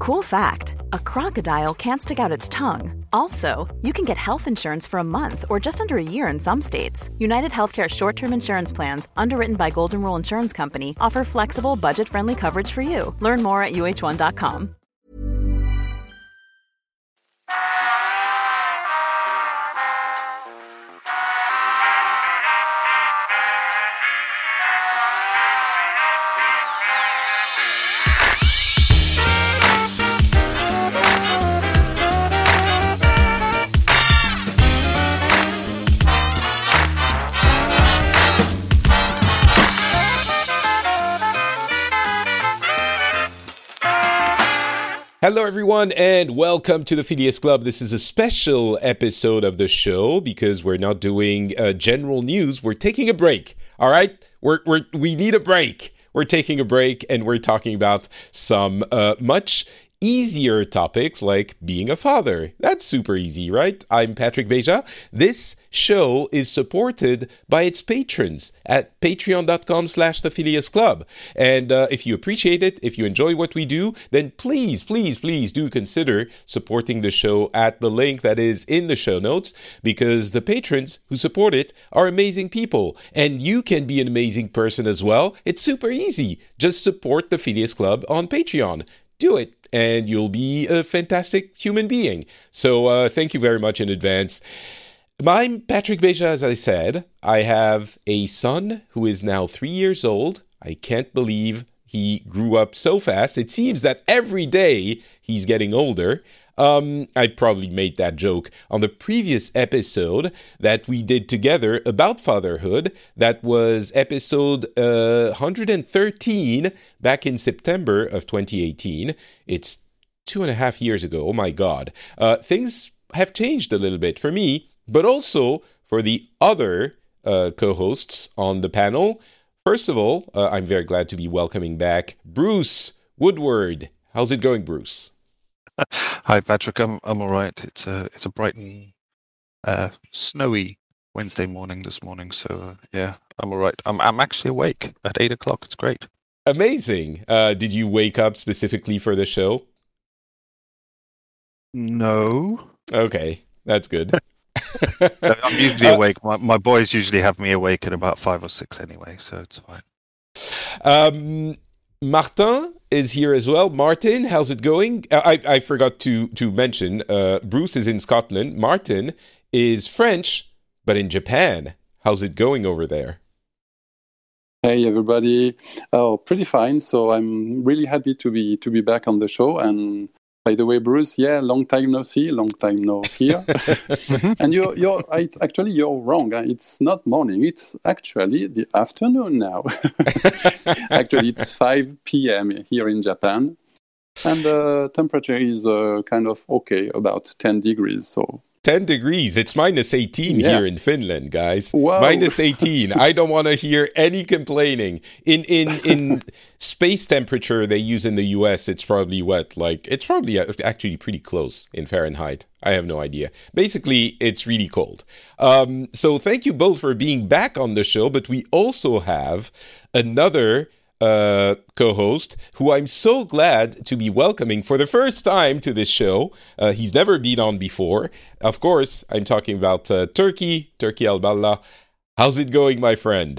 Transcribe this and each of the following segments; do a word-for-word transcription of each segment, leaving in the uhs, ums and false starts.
Cool fact, a crocodile can't stick out its tongue. Also, you can get health insurance for a month or just under a year in some states. United Healthcare short-term insurance plans, underwritten by Golden Rule Insurance Company, offer flexible, budget-friendly coverage for you. Learn more at U H one dot com. Hello, everyone, and welcome to the Phileas Club. This is a special episode of the show because we're not doing uh, general news. We're taking a break, all right? We're, we're, we need a break. We're taking a break, and we're talking about some uh, much easier topics like being a father. That's super easy, right? I'm Patrick Beja. This show is supported by its patrons at patreon.com slash the Phileas Club. And uh, if you appreciate it, if you enjoy what we do, then please, please, please do consider supporting the show at the link that is in the show notes, because the patrons who support it are amazing people. And you can be an amazing person as well. It's super easy. Just support the Phileas Club on Patreon. Do it, and you'll be a fantastic human being. So uh, thank you very much in advance. I'm Patrick Beja, as I said. I have a son who is now three years old. I can't believe he grew up so fast. It seems that every day he's getting older. Um, I probably made that joke on the previous episode that we did together about fatherhood. That was episode uh, one hundred thirteen back in September of twenty eighteen. It's two and a half years ago. Oh my God. Uh, things have changed a little bit for me, but also for the other uh, co-hosts on the panel. First of all, uh, I'm very glad to be welcoming back Bruce Woodward. How's it going, Bruce? Hi, Patrick. I'm I'm all right. It's a it's a bright and uh, snowy Wednesday morning this morning. So uh, yeah, I'm all right. I'm I'm actually awake at eight o'clock. It's great. Amazing. Uh, did you wake up specifically for the show? No. Okay, that's good. I'm usually uh, awake. My my boys usually have me awake at about five or six anyway, so it's fine. Um, Martin is here as well. Martin, how's it going? I, I forgot to to mention, uh, Bruce is in Scotland. Martin is French, but in Japan. How's it going over there? Hey everybody. Oh, pretty fine. So I'm really happy to be to be back on the show. And by the way, Bruce, yeah, long time no see, long time no hear. And you're you're I, actually you're wrong. It's not morning. It's actually the afternoon now. Actually, it's five p.m. here in Japan, and the temperature is uh, kind of okay, about ten degrees. So. ten degrees. It's minus eighteen yeah. here in Finland, guys. Whoa. Minus eighteen. I don't want to hear any complaining. In in in space temperature they use in the U S, it's probably what? Like, it's probably actually pretty close in Fahrenheit. I have no idea. Basically, it's really cold. Um, so thank you both for being back on the show, but we also have another Uh, co-host who I'm so glad to be welcoming for the first time to this show. Uh, he's never been on before. Of course, I'm talking about uh, Turki, Turki Alballa. How's it going, my friend?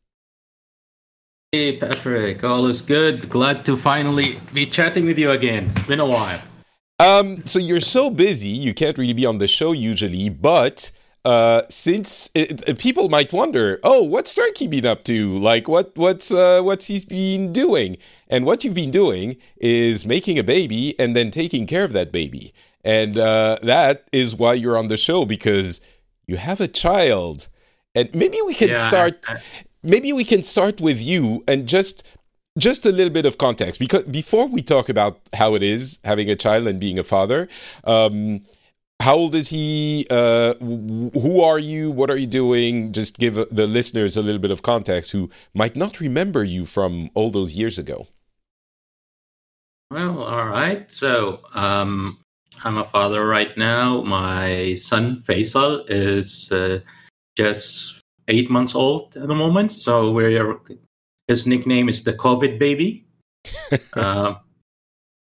Hey, Patrick. All is good. Glad to finally be chatting with you again. It's been a while. Um, so you're so busy, you can't really be on the show usually, but Uh, since it, it, people might wonder, oh, what's Turki been up to? Like, what, what's, uh, what's he been doing? And what you've been doing is making a baby and then taking care of that baby. And uh, that is why you're on the show, because you have a child. And maybe we can yeah, start. I, I... Maybe we can start with you and just. Just a little bit of context, because before we talk about how it is having a child and being a father. Um, How old is he? Uh, who are you? What are you doing? Just give the listeners a little bit of context who might not remember you from all those years ago. Well, all right. So um, I'm a father right now. My son, Faisal, is uh, just eight months old at the moment. So we're, his nickname is the COVID baby. uh,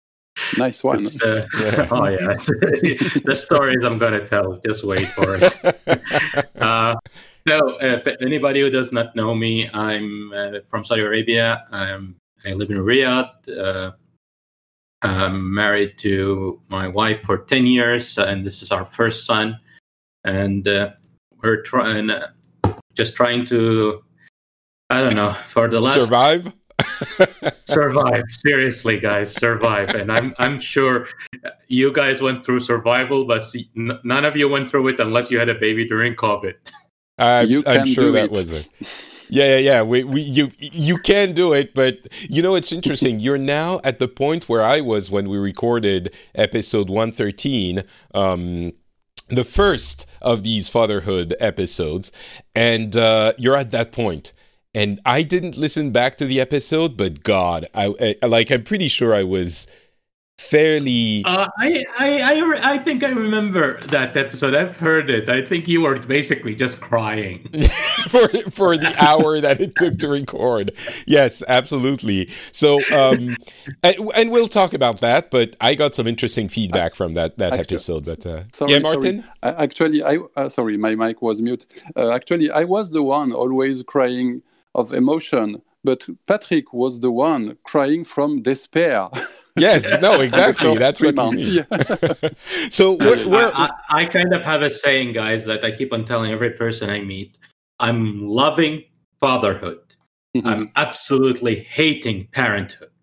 Nice one. Uh, yeah. Oh yeah, the stories I'm gonna tell. Just wait for it. uh, so, uh, if anybody who does not know me, I'm uh, from Saudi Arabia. I'm, I live in Riyadh. Uh, I'm married to my wife for ten years, and this is our first son. And uh, we're trying, uh, just trying to, I don't know, for the last survive. survive. Seriously, guys, survive. And I'm I'm sure you guys went through survival, but see, n- none of you went through it unless you had a baby during COVID. I'm, You I'm can sure do that it. was it. Yeah, yeah, yeah. We, we, you, you can do it, but you know it's interesting. You're now at the point where I was when we recorded episode one thirteen, um, the first of these fatherhood episodes, and uh, you're at that point. And I didn't listen back to the episode, but God, I, I like I'm pretty sure I was fairly. Uh, I, I, I, re- I think I remember that episode. I've heard it. I think you were basically just crying. for for the hour that it took to record. Yes, absolutely. So, um, and, and we'll talk about that. But I got some interesting feedback from that that Actually, episode. But uh, Sorry, yeah, Martin. sorry. I, actually, I uh, sorry, my mic was mute. Uh, actually, I was the one always crying of emotion, but Patrick was the one crying from despair. Yes, no, exactly. First That's three what we months, mean. yeah. So we're, we're I, I, I kind of have a saying, guys, that I keep on telling every person I meet. I'm loving fatherhood. Mhm. I'm absolutely hating parenthood.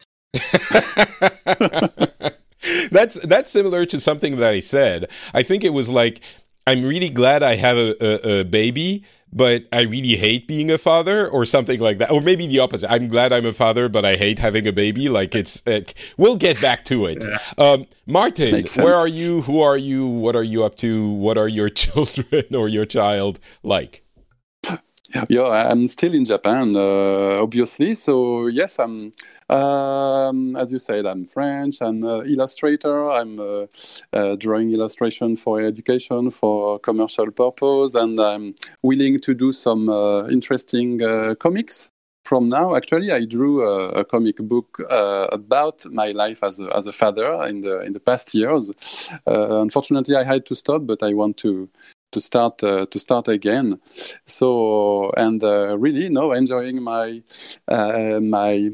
that's that's similar to something that I said. I think it was like, I'm really glad I have a, a, a baby, but I really hate being a father, or something like that. Or maybe the opposite. I'm glad I'm a father, but I hate having a baby. Like it's, like, we'll get back to it. Yeah. Um, Martin, Makes sense. where are you? Who are you? What are you up to? What are your children or your child like? Yeah, I'm still in Japan, uh, obviously. So yes, I'm. Um, as you said, I'm French. I'm an illustrator. I'm uh, uh, drawing illustration for education, for commercial purpose, and I'm willing to do some uh, interesting uh, comics. From now, actually, I drew a, a comic book uh, about my life as a, as a father in the in the past years. Uh, unfortunately, I had to stop, but I want to. to start uh, to start again. So and uh, really no enjoying my uh, my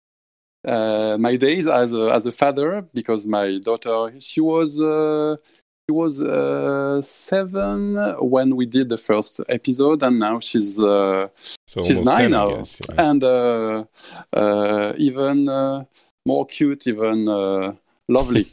uh, my days as a as a father, because my daughter, she was uh, she was uh, seven when we did the first episode, and now she's uh, So she's almost nine ten, I now, guess, yeah. and uh, uh, even uh, more cute, even uh, lovely.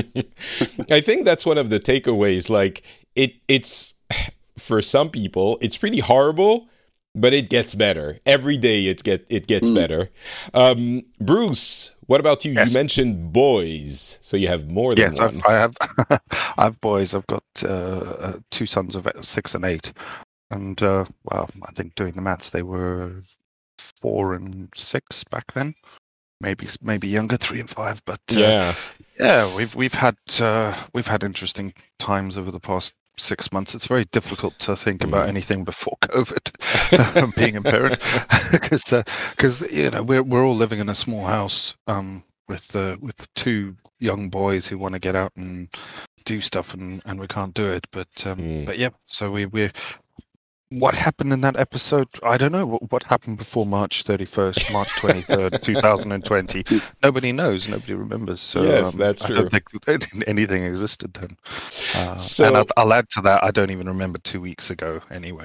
I think that's one of the takeaways. Like it, it's for some people, it's pretty horrible, but it gets better every day. It get it gets Mm. better. Um, Bruce, what about you? Yes. You mentioned boys, so you have more than Yes, one. I've, I have. I have boys. I've got uh, uh, two sons of six and eight, and uh, well, I think doing the maths, they were four and six back then. Maybe maybe younger, three and five. But uh, Yeah, yeah, we've we've had uh, we've had interesting times over the past six months. It's very difficult to think about anything before COVID, being a parent, because because you know we're we're all living in a small house um, with the with two young boys who want to get out and do stuff, and, and we can't do it. But um, Mm. but yeah, so we we. What happened in that episode? I don't know. What, what happened before March thirty-first, March twenty-third, twenty twenty? Nobody knows. Nobody remembers. So, Yes, um, that's I true. don't think anything existed then. Uh, So- and I'll, I'll add to that, I don't even remember two weeks ago anyway.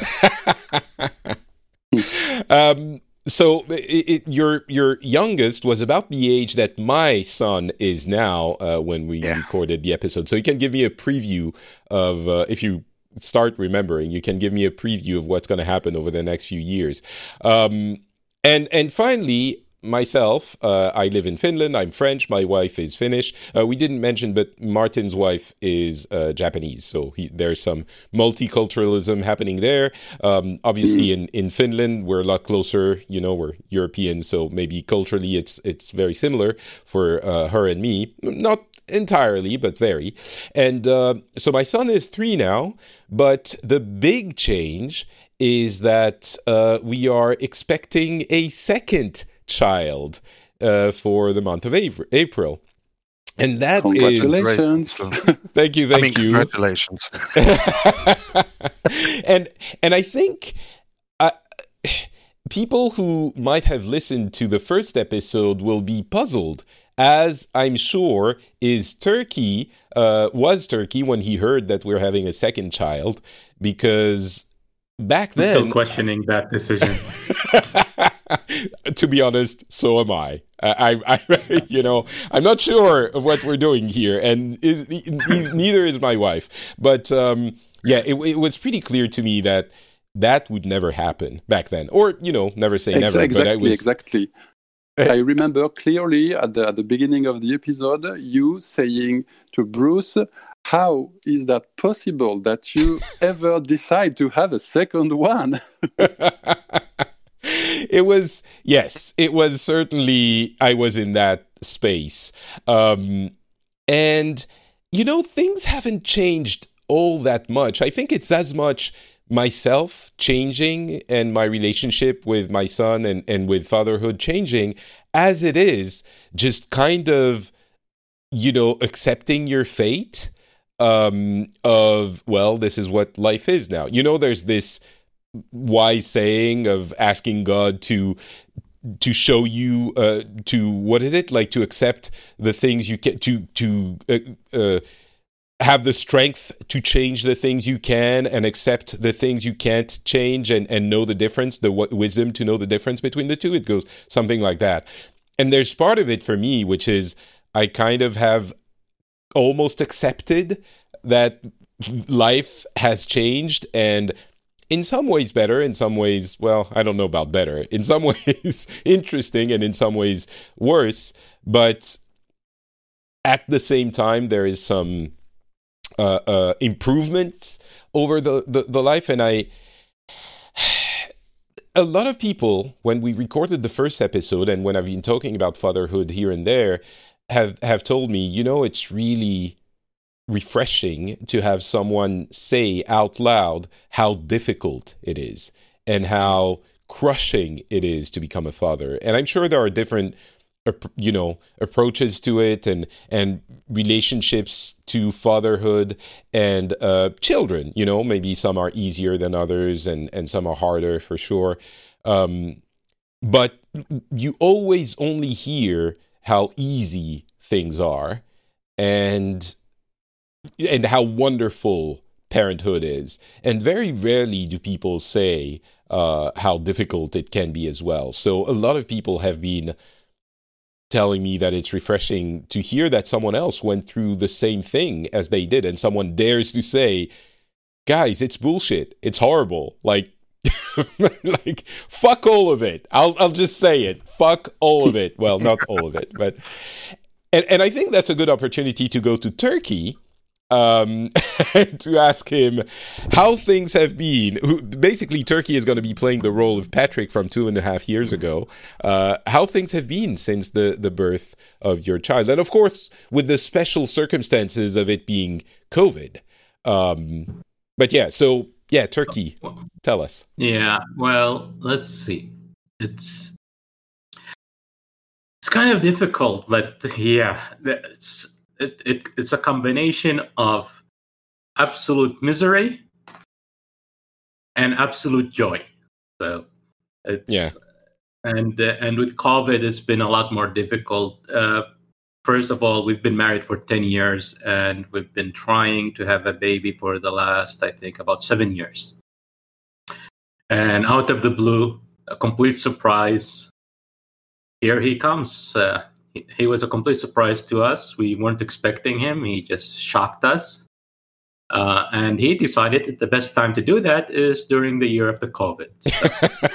So. um, so it, it, your your youngest was about the age that my son is now uh, when we Yeah. recorded the episode. So you can give me a preview of uh, if you start remembering, you can give me a preview of what's going to happen over the next few years. Um, and and finally, myself, uh, I live in Finland. I'm French. My wife is Finnish. Uh, we didn't mention, but Martin's wife is uh, Japanese. So he, there's some multiculturalism happening there. Um, obviously, in, in Finland, we're a lot closer. You know, we're Europeans, so maybe culturally it's it's very similar for uh, her and me. Not entirely, but very. And uh, so my son is three now, but the big change is that uh, we are expecting a second child uh, for the month of April. And that congratulations. is thank you, thank I mean, you. Congratulations. and and I think uh, people who might have listened to the first episode will be puzzled, as I'm sure is Turkey, uh, was Turkey when he heard that we're having a second child, because back then... I'm still questioning that decision. To be honest, so am I. I, I, I, you know, I'm not sure of what we're doing here, and is, neither is my wife. But um, yeah, it, it was pretty clear to me that that would never happen back then, or you know, never say never. Exactly, but I was... exactly. I remember clearly at the at the beginning of the episode, you saying to Bruce, "How is that possible that you ever decide to have a second one?" It was, yes, it was certainly, I was in that space. Um, and, you know, things haven't changed all that much. I think it's as much myself changing and my relationship with my son and, and with fatherhood changing as it is just kind of, you know, accepting your fate um, of, well, this is what life is now. You know, there's this wise saying of asking God to to show you uh, to what is it like to accept the things you can to to uh, uh, have the strength to change the things you can and accept the things you can't change and and know the difference, the w- wisdom to know the difference between the two. It goes something like that. And there's part of it for me which is I kind of have almost accepted that life has changed, and in some ways better, in some ways, well, I don't know about better. In some ways interesting, and in some ways worse. But at the same time, there is some uh, uh, improvements over the, the, the life. And I, a lot of people, when we recorded the first episode, and when I've been talking about fatherhood here and there, have, have told me, you know, it's really refreshing to have someone say out loud how difficult it is and how crushing it is to become a father. And I'm sure there are different, you know, approaches to it and and relationships to fatherhood and uh, children. You know, maybe some are easier than others, and and some are harder for sure. Um, but you always only hear how easy things are, and and how wonderful parenthood is. And very rarely do people say uh, how difficult it can be as well. So a lot of people have been telling me that it's refreshing to hear that someone else went through the same thing as they did, and someone dares to say, guys, it's bullshit. It's horrible. Like, like, fuck all of it. I'll I'll just say it. Fuck all of it. Well, not all of it, but and, and I think that's a good opportunity to go to Turkey. Um, to ask him how things have been. Who, basically, Turkey is going to be playing the role of Patrick from two and a half years ago. Uh, how things have been since the, the birth of your child. And of course, with the special circumstances of it being COVID. Um, but yeah, so yeah, Turkey, tell us. Yeah, well, let's see. It's it's kind of difficult, but yeah, it's It, it it's a combination of absolute misery and absolute joy. So it's, yeah, and uh, and with COVID, it's been a lot more difficult. Uh, first of all, we've been married for ten years, and we've been trying to have a baby for the last, I think, about seven years. And out of the blue, a complete surprise, here he comes. Uh, He was a complete surprise to us. We weren't expecting him. He just shocked us. Uh, and he decided that the best time to do that is during the year of the COVID. So,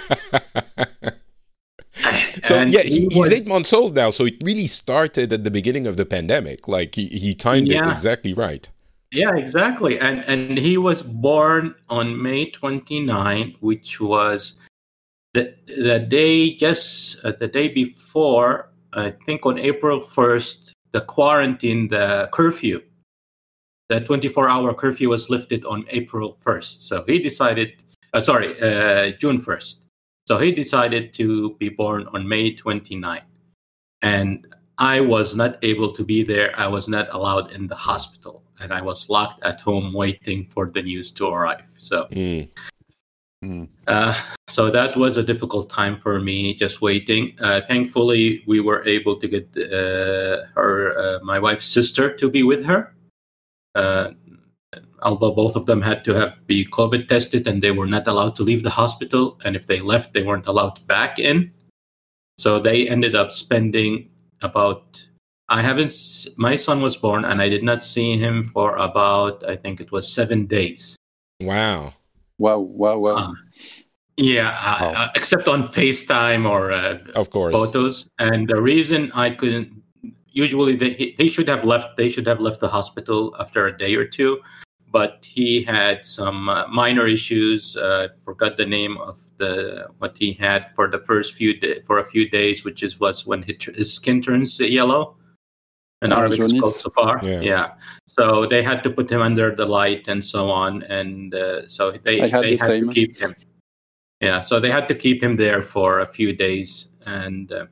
so yeah, he, he he's was, eight months old now. So it really started at the beginning of the pandemic. Like he, he timed yeah. it exactly right. Yeah, exactly. And and he was born on May twenty-ninth, which was the, the day just uh, the day before, I think on April first, the quarantine, the curfew, the twenty-four hour curfew was lifted on April first. So he decided, uh, sorry, uh, June first. So he decided to be born on May twenty-ninth. And I was not able to be there. I was not allowed in the hospital, and I was locked at home waiting for the news to arrive. So, Mm. Mm. uh, so that was a difficult time for me, just waiting. Uh, thankfully, we were able to get uh, her, uh, my wife's sister, to be with her. Uh, although both of them had to have be COVID tested, and they were not allowed to leave the hospital, and if they left, they weren't allowed back in. So they ended up spending about. I haven't. My son was born, and I did not see him for about. I think it was seven days. Wow. Wow, wow, wow. Um, yeah, uh, Wow. uh, except on FaceTime or uh, Of course. photos. And the reason I couldn't. Usually, they they should have left. They should have left the hospital after a day or two, but he had some uh, minor issues. Uh, forgot the name of the what he had for the first few day, for a few days, which is was when his, his skin turns yellow. In Ah, Arabic, it's called jaundice. safar. Yeah. Yeah. So they had to put him under the light and so on, and uh, so they I had they the had same. to keep him. Yeah. So they had to keep him there for a few days, and uh,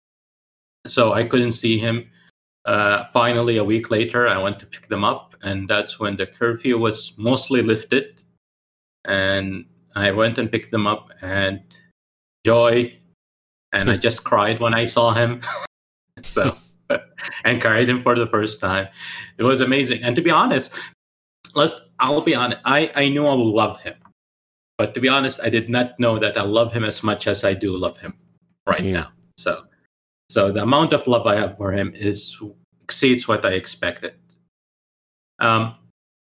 so I couldn't see him. Uh, finally, a week later, I went to pick them up, and that's when the curfew was mostly lifted. And I went and picked them up, and joy, and I just cried when I saw him. So, and carried him for the first time. It was amazing. And to be honest, let's. I'll be honest. I I knew I would love him, but to be honest, I did not know that I love him as much as I do love him right Mm. now. So. So the amount of love I have for him is exceeds what I expected. Um,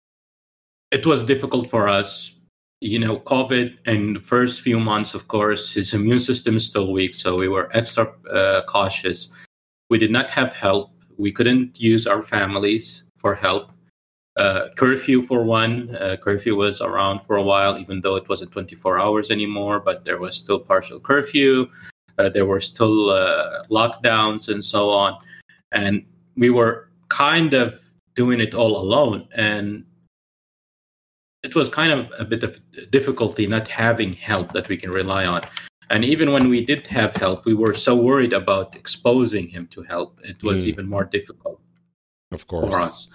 it was difficult for us, you know, COVID and the first few months, of course, his immune system is still weak. So we were extra uh, cautious. We did not have help. We couldn't use our families for help. Uh, curfew for one, uh, curfew was around for a while, even though it wasn't twenty-four hours anymore, but there was still partial curfew. Uh, there were still uh, lockdowns and so on. And we were kind of doing it all alone. And it was kind of a bit of difficulty not having help that we can rely on. And even when we did have help, we were so worried about exposing him to help. It was Mm. even more difficult Of course. for us.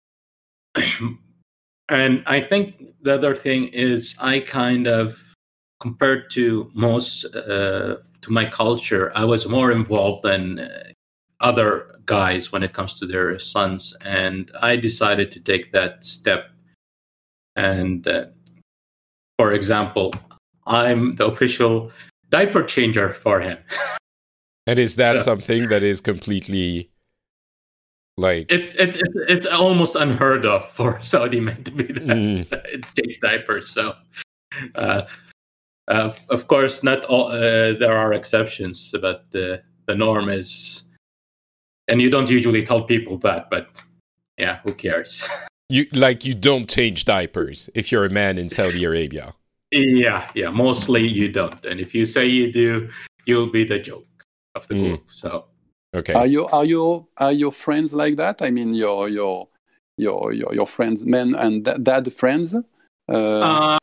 And I think the other thing is I kind of, compared to most, uh, to my culture, I was more involved than uh, other guys when it comes to their sons. And I decided to take that step. And uh, for example, I'm the official diaper changer for him. And is that So- something that is completely like It's, it's, it's, it's almost unheard of for Saudi men to be that, Mm. take diapers. So, uh, Uh, of course, not all. Uh, there are exceptions, but uh, the norm is, and you don't usually tell people that. But yeah, who cares? you like you don't change diapers if you're a man in Saudi Arabia. Yeah, yeah. Mostly you don't, and if you say you do, you'll be the joke of the Mm. group. So Okay. Are you are you are your friends like that? I mean, your your your your, your friends, men and da- dad friends. Uh, uh,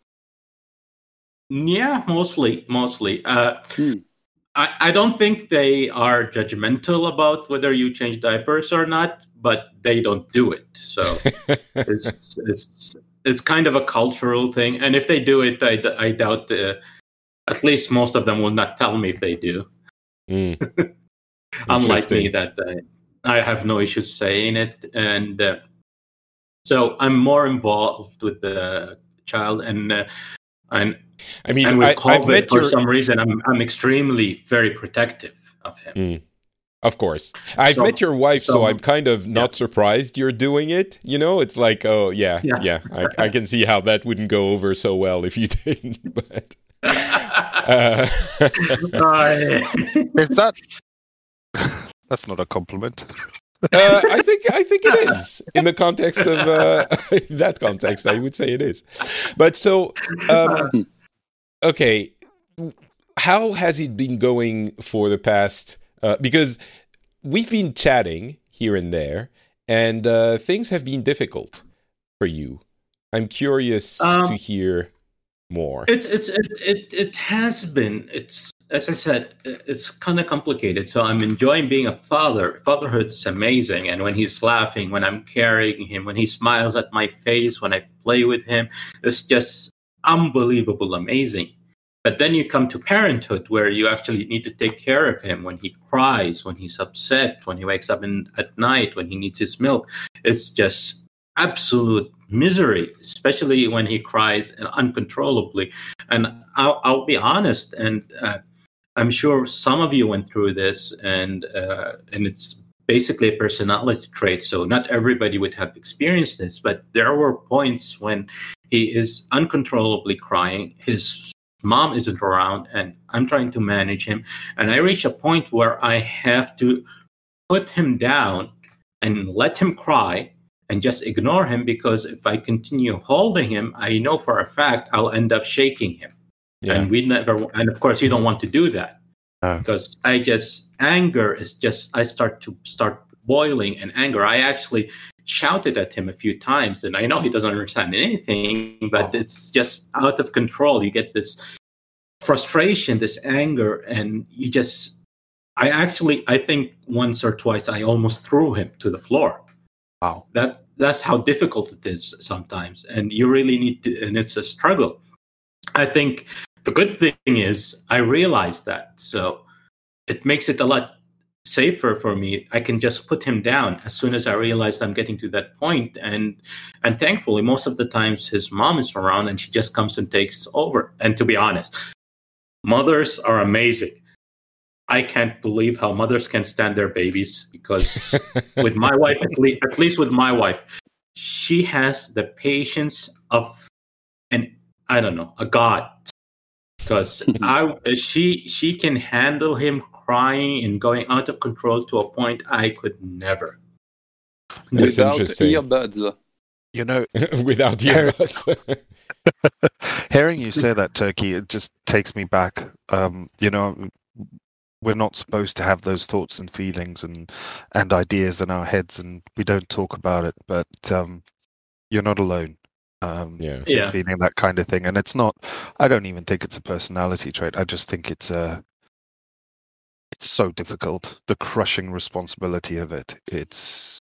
yeah, mostly, mostly. Uh, Hmm. I, I don't think they are judgmental about whether you change diapers or not, but they don't do it. So. it's it's it's kind of a cultural thing, and if they do it, I, d- I doubt. Uh, at least most of them will not tell me if they do. Mm. Unlike me, Interesting. that I, I have no issues saying it, and uh, so I'm more involved with the child, and uh, and I mean, and with I, I've COVID met for your. some reason, I'm I'm extremely very protective of him. Mm. Of course. I've So- met your wife, so, so- I'm kind of not surprised you're doing it. You know, it's like, oh, yeah, yeah. Yeah. I, I can see how that wouldn't go over so well if you didn't. But uh, Uh, Is that? That's not a compliment. uh, I think I think it is in the context of uh, in that context. I would say it is. But so, um, okay, how has it been going for the past? Uh, because we've been chatting here and there, and uh, things have been difficult for you. I'm curious Um, to hear more. It's it's it, it it has been. It's as I said, it's kind of complicated. So I'm enjoying being a father. Fatherhood is amazing. And when he's laughing, when I'm carrying him, when he smiles at my face, when I play with him, it's just unbelievable, amazing. But then you come to parenthood where you actually need to take care of him when he cries, when he's upset, when he wakes up in, at night, when he needs his milk. It's just absolute misery, especially when he cries uncontrollably. And I'll, I'll be honest, and uh, I'm sure some of you went through this, and uh, and it's basically a personality trait. So not everybody would have experienced this, but there were points when he is uncontrollably crying. His mom isn't around, and I'm trying to manage him. And I reach a point where I have to put him down and let him cry and just ignore him, because if I continue holding him, I know for a fact I'll end up shaking him. Yeah. And we never, and of course you don't want to do that. Oh. Because I just, anger is just, I start to start boiling in anger. I actually shouted at him a few times, and I know he doesn't understand anything, but oh. it's just out of control. You get this frustration, this anger, and you just, I actually, I think once or twice I almost threw him to the floor. Wow. That, that's how difficult it is sometimes. And you really need to, and it's a struggle. I think the good thing is I realized that. So it makes it a lot safer for me. I can just put him down as soon as I realize I'm getting to that point. And and thankfully, most of the times his mom is around and she just comes and takes over. And to be honest, mothers are amazing. I can't believe how mothers can stand their babies, because with my wife, at least, at least with my wife, she has the patience of an, I don't know, a god. Because I, she, she can handle him crying and going out of control to a point I could never. That's without interesting. earbuds. You know, without earbuds. Hearing you say that, Turkey, it just takes me back. Um, you know, we're not supposed to have those thoughts and feelings and, and ideas in our heads, and we don't talk about it, but um, you're not alone. Um, yeah. yeah. Feeling that kind of thing. And it's not, I don't even think it's a personality trait. I just think it's a, it's so difficult. The crushing responsibility of it. It's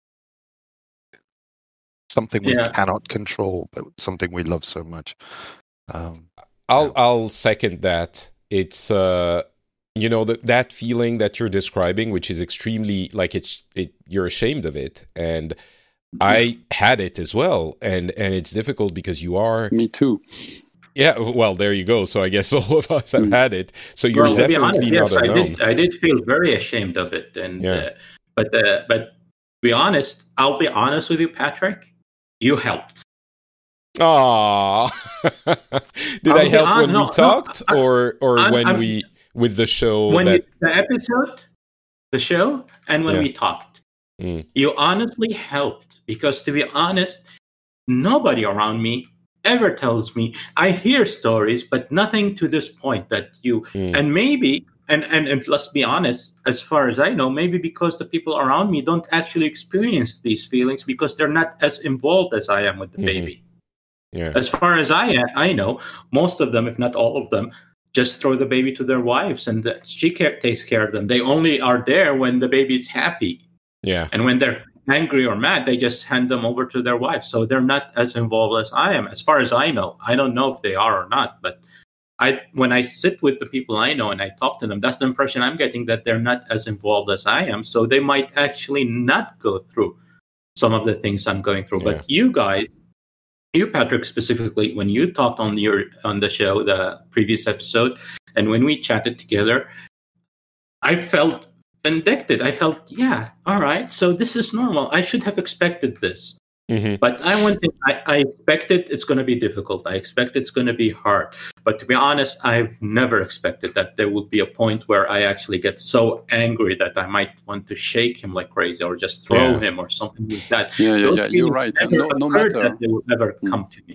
something we yeah. cannot control, but something we love so much. Um, I'll, yeah. I'll second that. It's, uh, you know, that that feeling that you're describing, which is extremely, like, it's, it, you're ashamed of it. And I had it as well, and, and it's difficult because you are... Me too. Yeah, well, there you go. So I guess all of us have mm. had it. So you're well, definitely to be honest, not yes, alone. I did, I did feel very ashamed of it. And yeah. uh, But uh, but to be honest, I'll be honest with you, Patrick, you helped. Aww. Did I'll I help on, when no, we talked, no, or, or I'm, when I'm, we... with the show when that... you, the episode, the show, and when yeah. we talked, mm. you honestly helped, because to be honest, nobody around me ever tells me. I hear stories, but nothing to this point that you mm. and maybe and, and and let's be honest, as far as I know, maybe because the people around me don't actually experience these feelings because they're not as involved as I am with the mm-hmm. baby. Yeah. As far as I I know, most of them, if not all of them, just throw the baby to their wives, and the, she care, takes care of them. They only are there when the baby's happy. Yeah. And when they're angry or mad, they just hand them over to their wives. So they're not as involved as I am, as far as I know. I don't know if they are or not, but I when I sit with the people I know and I talk to them, that's the impression I'm getting, that they're not as involved as I am. So they might actually not go through some of the things I'm going through. Yeah. But you guys, you, Patrick, specifically, when you talked on your on the show, the previous episode, and when we chatted together, I felt vindicted. I felt, yeah, all right, so this is normal. I should have expected this. Mm-hmm. But I went in, I, I expected it's going to be difficult. I expect it's going to be hard. But to be honest, I've never expected that there would be a point where I actually get so angry that I might want to shake him like crazy or just throw yeah. him or something like that. Yeah, yeah, yeah. You're right. No, no matter that they will never mm. come to me.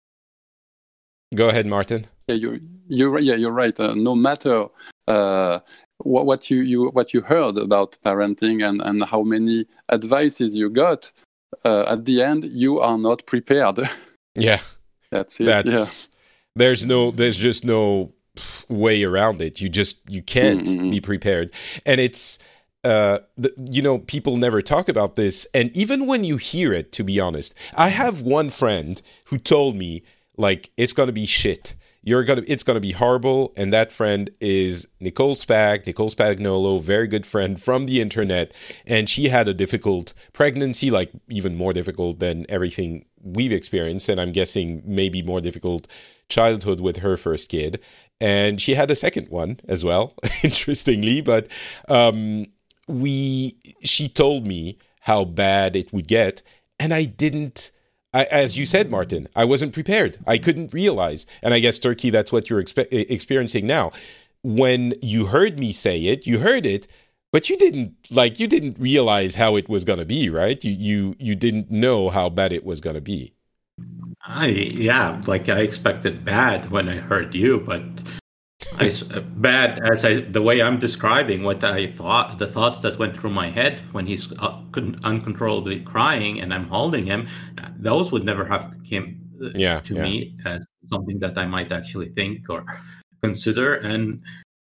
Go ahead, Martin. Yeah, you're you're yeah, you're right. Uh, no matter uh, what, what you, you what you heard about parenting and, and how many advices you got. Uh, at the end, you are not prepared. Yeah, that's it. That's yeah. there's no, there's just no way around it. You just you can't mm-hmm. be prepared, and it's uh, the, you know people never talk about this, and even when you hear it, to be honest, I have one friend who told me like it's gonna be shit. You're gonna, it's gonna be horrible, and that friend is Nicole Spag, Nicole Spagnolo, very good friend from the internet, and she had a difficult pregnancy, like even more difficult than everything we've experienced, and I'm guessing maybe more difficult childhood with her first kid, and she had a second one as well, interestingly, but um, we, she told me how bad it would get, and I didn't. I, as you said, Martin, I wasn't prepared. I couldn't realize. And I guess, Turkey, that's what you're expe- experiencing now. When you heard me say it, you heard it, but you didn't like you didn't realize how it was going to be, right? You you you didn't know how bad it was going to be. I yeah, like I expected bad when I heard you, but I, bad as I the way I'm describing what I thought, the thoughts that went through my head when he's uh, uncontrollably crying and I'm holding him, those would never have come yeah, to yeah. me as something that I might actually think or consider. And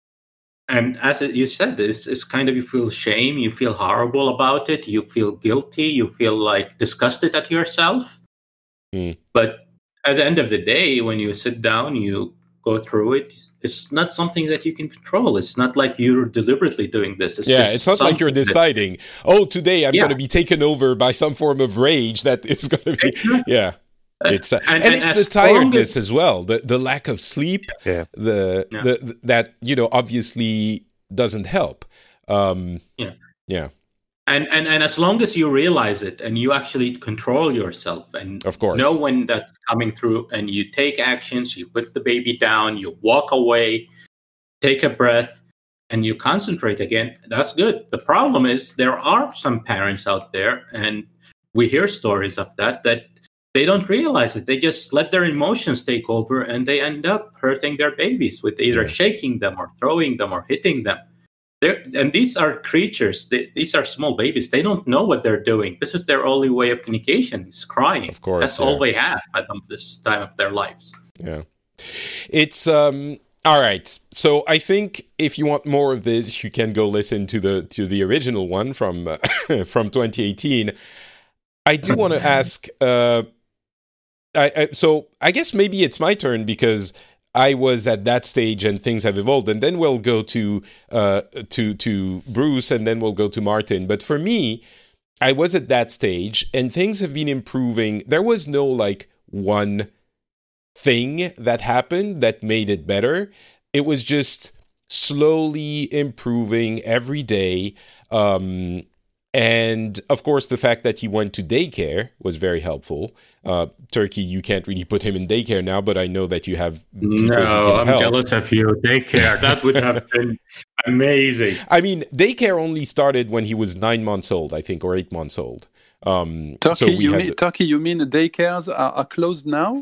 and as you said, it's, it's kind of, you feel shame, you feel horrible about it, you feel guilty, you feel like disgusted at yourself. Mm. But at the end of the day, when you sit down, you go through it. It's not something that you can control. It's not like you're deliberately doing this. It's yeah, just it's not like you're deciding, that, oh, today I'm yeah. going to be taken over by some form of rage that is going to be, exactly. yeah. It's uh, and, and, and it's the tiredness as, as well, the the lack of sleep, yeah. the, yeah. the the that you know obviously doesn't help. Um, yeah, yeah. And, and and as long as you realize it and you actually control yourself and of course. know when that's coming through and you take actions, you put the baby down, you walk away, take a breath, and you concentrate again, that's good. The problem is there are some parents out there, and we hear stories of that, that they don't realize it. They just let their emotions take over and they end up hurting their babies with either yeah. shaking them or throwing them or hitting them. They're, and these are creatures. They, these are small babies. They don't know what they're doing. This is their only way of communication. Is crying. Of course, that's yeah. all they have at this time of their lives. Yeah, it's um all right. So I think if you want more of this, you can go listen to the to the original one from uh, from twenty eighteen. I do want to ask. Uh, I, I so I guess maybe it's my turn because I was at that stage and things have evolved, and then we'll go to uh, to to Bruce, and then we'll go to Martin. But for me, I was at that stage, and things have been improving. There was no like one thing that happened that made it better. It was just slowly improving every day. Um, And, of course, the fact that he went to daycare was very helpful. Uh, Turkey, you can't really put him in daycare now, but I know that you have people No, who can I'm help. jealous of you. Daycare, that would have been amazing. I mean, daycare only started when he was nine months old, I think, or eight months old. Um, Turkey, so we you had mean, the- Turkey, you mean the daycares are, are closed now?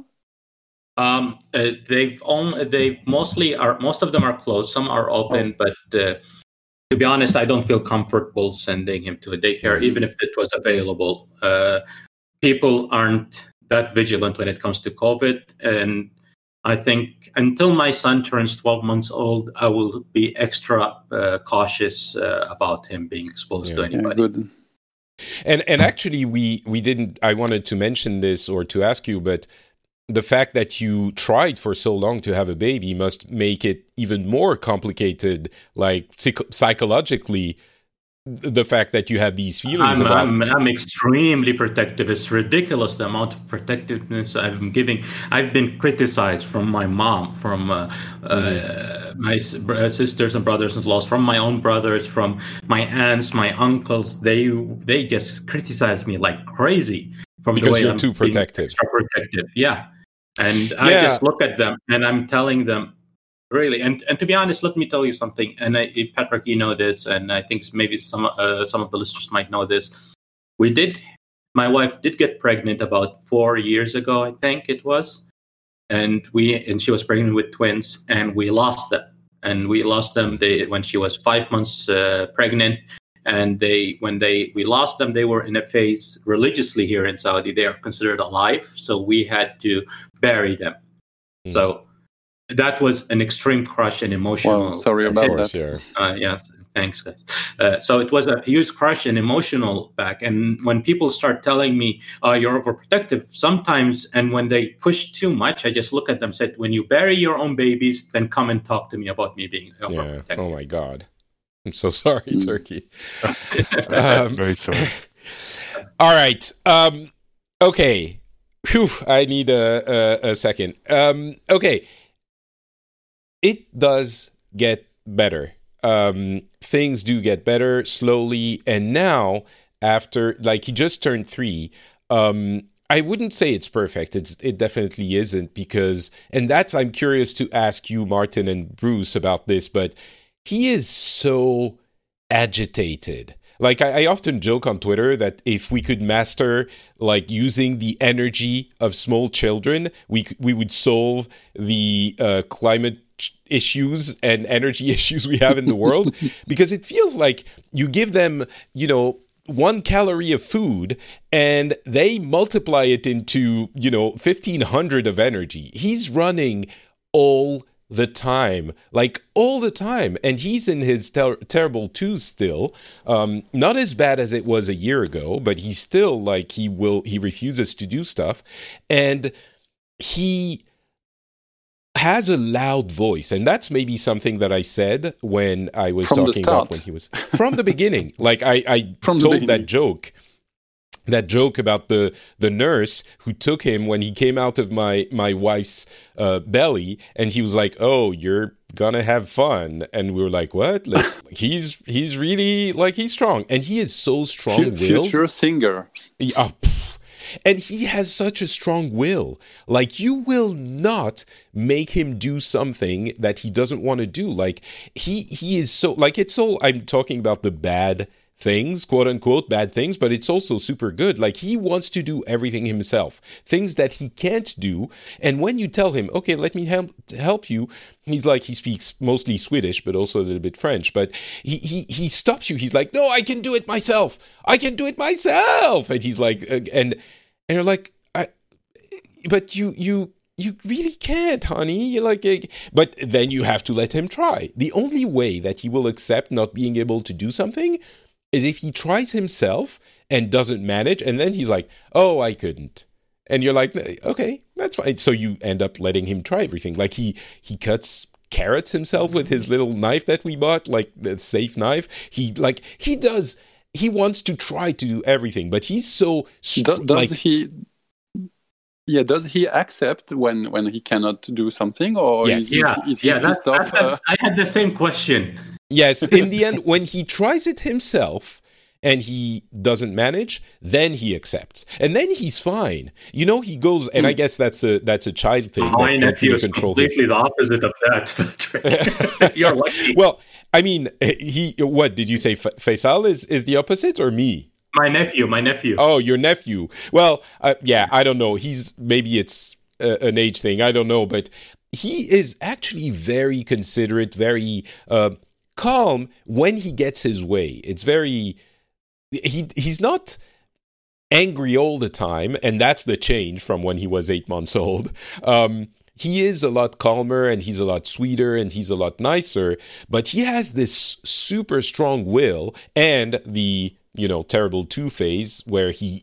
Um, uh, they've only, they mostly are, most of them are closed. Some are open, Oh. but uh, to be honest, I don't feel comfortable sending him to a daycare, mm-hmm. even if it was available. Uh, people aren't that vigilant when it comes to COVID. And I think until my son turns twelve months old, I will be extra uh, cautious uh, about him being exposed Yeah. to anybody. Yeah, good. And and actually, we, we didn't, I wanted to mention this or to ask you, but the fact that you tried for so long to have a baby must make it even more complicated, like psych- psychologically, the fact that you have these feelings I'm, about... I'm, I'm extremely protective. It's ridiculous the amount of protectiveness I've been giving. I've been criticized from my mom, from uh, uh, my sisters and brothers-in-law, from my own brothers, from my aunts, my uncles. They they just criticize me like crazy from because the way you're I'm too protective. Extra protective, yeah. And I Yeah. just look at them and I'm telling them, really, and, and to be honest, let me tell you something. And I, Patrick, you know this, and I think maybe some uh, some of the listeners might know this. We did, my wife did get pregnant about four years ago, I think it was, and we and she was pregnant with twins, and we lost them, and we lost them they, when she was five months uh, pregnant. And they, when they, we lost them, they were in a phase religiously here in Saudi. They are considered alive, so we had to bury them. Mm. So that was an extreme crush and emotional. Wow, sorry about Of course, that. yeah. Uh, yeah, thanks, guys. Uh, so it was a huge crush and emotional back. And when people start telling me, uh, you're overprotective sometimes, and when they push too much, I just look at them and said, when you bury your own babies, then come and talk to me about me being Yeah. overprotective. Oh my God. I'm so sorry, Mm. Turkey. Um, Very sorry. all right. Um, okay. Whew, I need a, a, a second. Um, okay. It does get better. Um, things do get better slowly. And now, after, like, he just turned three, um, I wouldn't say it's perfect. It's, it definitely isn't because, and that's, I'm curious to ask you, Martin and Bruce, about this, but he is so agitated. Like, I, I often joke on Twitter that if we could master, like, using the energy of small children, we c- we would solve the uh, climate issues and energy issues we have in the world. Because it feels like you give them, you know, one calorie of food and they multiply it into, you know, fifteen hundred of energy. He's running all the time, like all the time. And he's in his ter- terrible twos still. Um, not as bad as it was a year ago, but he's still like, he will, he refuses to do stuff. And he has a loud voice. And that's maybe something that I said when I was From the talking about start. when he was from the beginning. Like I, I From the told beginning. that joke. That joke about the, the nurse who took him when he came out of my, my wife's uh, belly, and he was like, "Oh, you're gonna have fun," and we were like, "What?" Like, he's he's really like he's strong, and he is so Fu- strong-willed. Future singer. Yeah, pff. And he has such a strong will. Like, you will not make him do something that he doesn't want to do. Like, he he is so, like, it's so, I'm talking about the bad things, quote unquote, bad things, but it's also super good. Like, he wants to do everything himself, things that he can't do. And when you tell him, okay, let me help help you, he's like, he speaks mostly Swedish, but also a little bit French, but he he he stops you. He's like, no, I can do it myself. I can do it myself. And he's like, uh, and and you're like, I, but you you. You really can't, honey. You're like, eh, but then you have to let him try. The only way that he will accept not being able to do something is if he tries himself and doesn't manage, and then he's like, "Oh, I couldn't," and you're like, "Okay, that's fine." So you end up letting him try everything. Like he he cuts carrots himself with his little knife that we bought, like the safe knife. He like he does. He wants to try to do everything, but he's so Do, does like, he? Yeah, does he accept when, when he cannot do something, or Yes. is, Yeah, is he yeah, that's, pissed off? that's, uh, I had the same question. Yes, in the end, when he tries it himself and he doesn't manage, then he accepts, and then he's fine. You know, he goes, and I guess that's a that's a child thing. My that can't nephew really is control completely his- the opposite of that, Patrick. You're lucky. Well, I mean, he. What did you say? F- Faisal is is the opposite, or me? My nephew, my nephew. Oh, your nephew. Well, uh, yeah, I don't know. He's maybe it's uh, an age thing. I don't know, but he is actually very considerate, very uh, calm when he gets his way. It's very he he's not angry all the time, and that's the change from when he was eight months old. Um, he is a lot calmer, and he's a lot sweeter, and he's a lot nicer. But he has this super strong will and the you know, terrible two phase where he,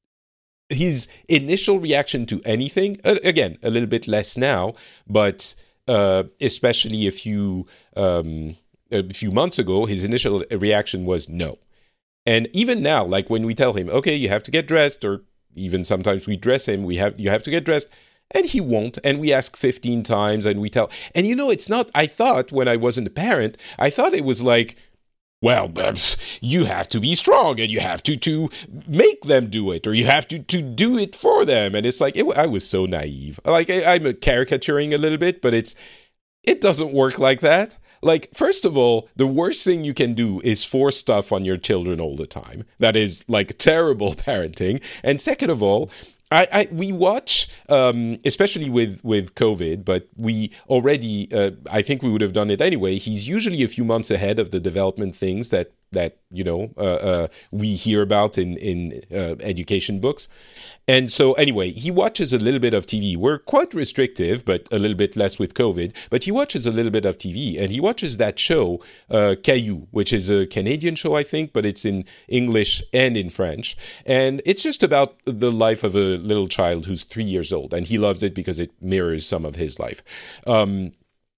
his initial reaction to anything, uh, again, a little bit less now, but uh, especially a few, um, a few months ago, his initial reaction was no. And even now, like when we tell him, okay, you have to get dressed, or even sometimes we dress him, we have, you have to get dressed, and he won't. And we ask fifteen times and we tell, and you know, it's not, I thought when I wasn't a parent, I thought it was like, well, you have to be strong and you have to, to make them do it, or you have to, to do it for them. And it's like, it, I was so naive. Like, I, I'm caricaturing a little bit, but it's, it doesn't work like that. Like, first of all, the worst thing you can do is force stuff on your children all the time. That is like terrible parenting. And second of all, I, I we watch, um, especially with, with COVID, but we already, uh, I think we would have done it anyway. He's usually a few months ahead of the development things that that you know uh, uh, we hear about in in uh, education books. And so anyway, he watches a little bit of T V. We're quite restrictive, but a little bit less with COVID. But he watches a little bit of T V, and he watches that show, uh, Caillou, which is a Canadian show, I think, but it's in English and in French. And it's just about the life of a little child who's three years old, and he loves it because it mirrors some of his life. Um,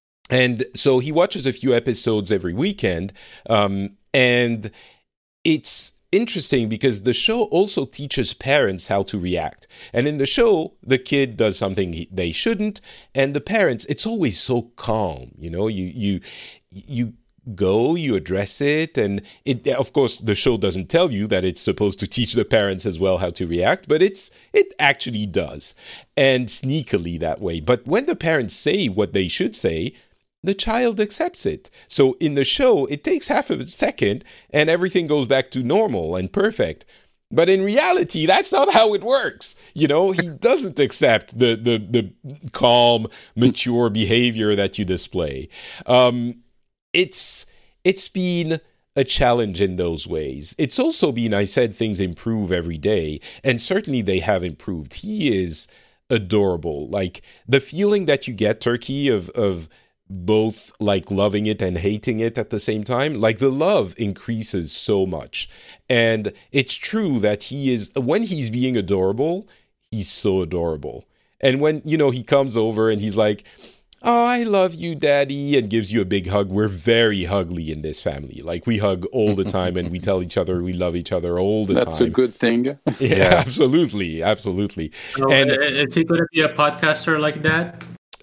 and so he watches a few episodes every weekend, um, and it's interesting because the show also teaches parents how to react. And in the show, the kid does something he, they shouldn't, and the parents, it's always so calm. You know, you you you go, you address it, and it. Of course, the show doesn't tell you that it's supposed to teach the parents as well how to react, but it's it actually does, and sneakily that way. But when the parents say what they should say, the child accepts it. So in the show, it takes half of a second and everything goes back to normal and perfect. But in reality, that's not how it works. You know, he doesn't accept the the, the calm, mature behavior that you display. Um, it's it's been a challenge in those ways. It's also been, I said, things improve every day, and certainly they have improved. He is adorable. Like the feeling that you get, Turkey, of of both like loving it and hating it at the same time, like the love increases so much. And it's true that he is, when he's being adorable, he's so adorable. And when, you know, he comes over and he's like, oh, I love you, Daddy, and gives you a big hug. We're very huggly in this family. Like we hug all the time and we tell each other we love each other all the That's time. That's a good thing. Yeah, yeah, absolutely. Absolutely. So, and is he going to be a podcaster like that?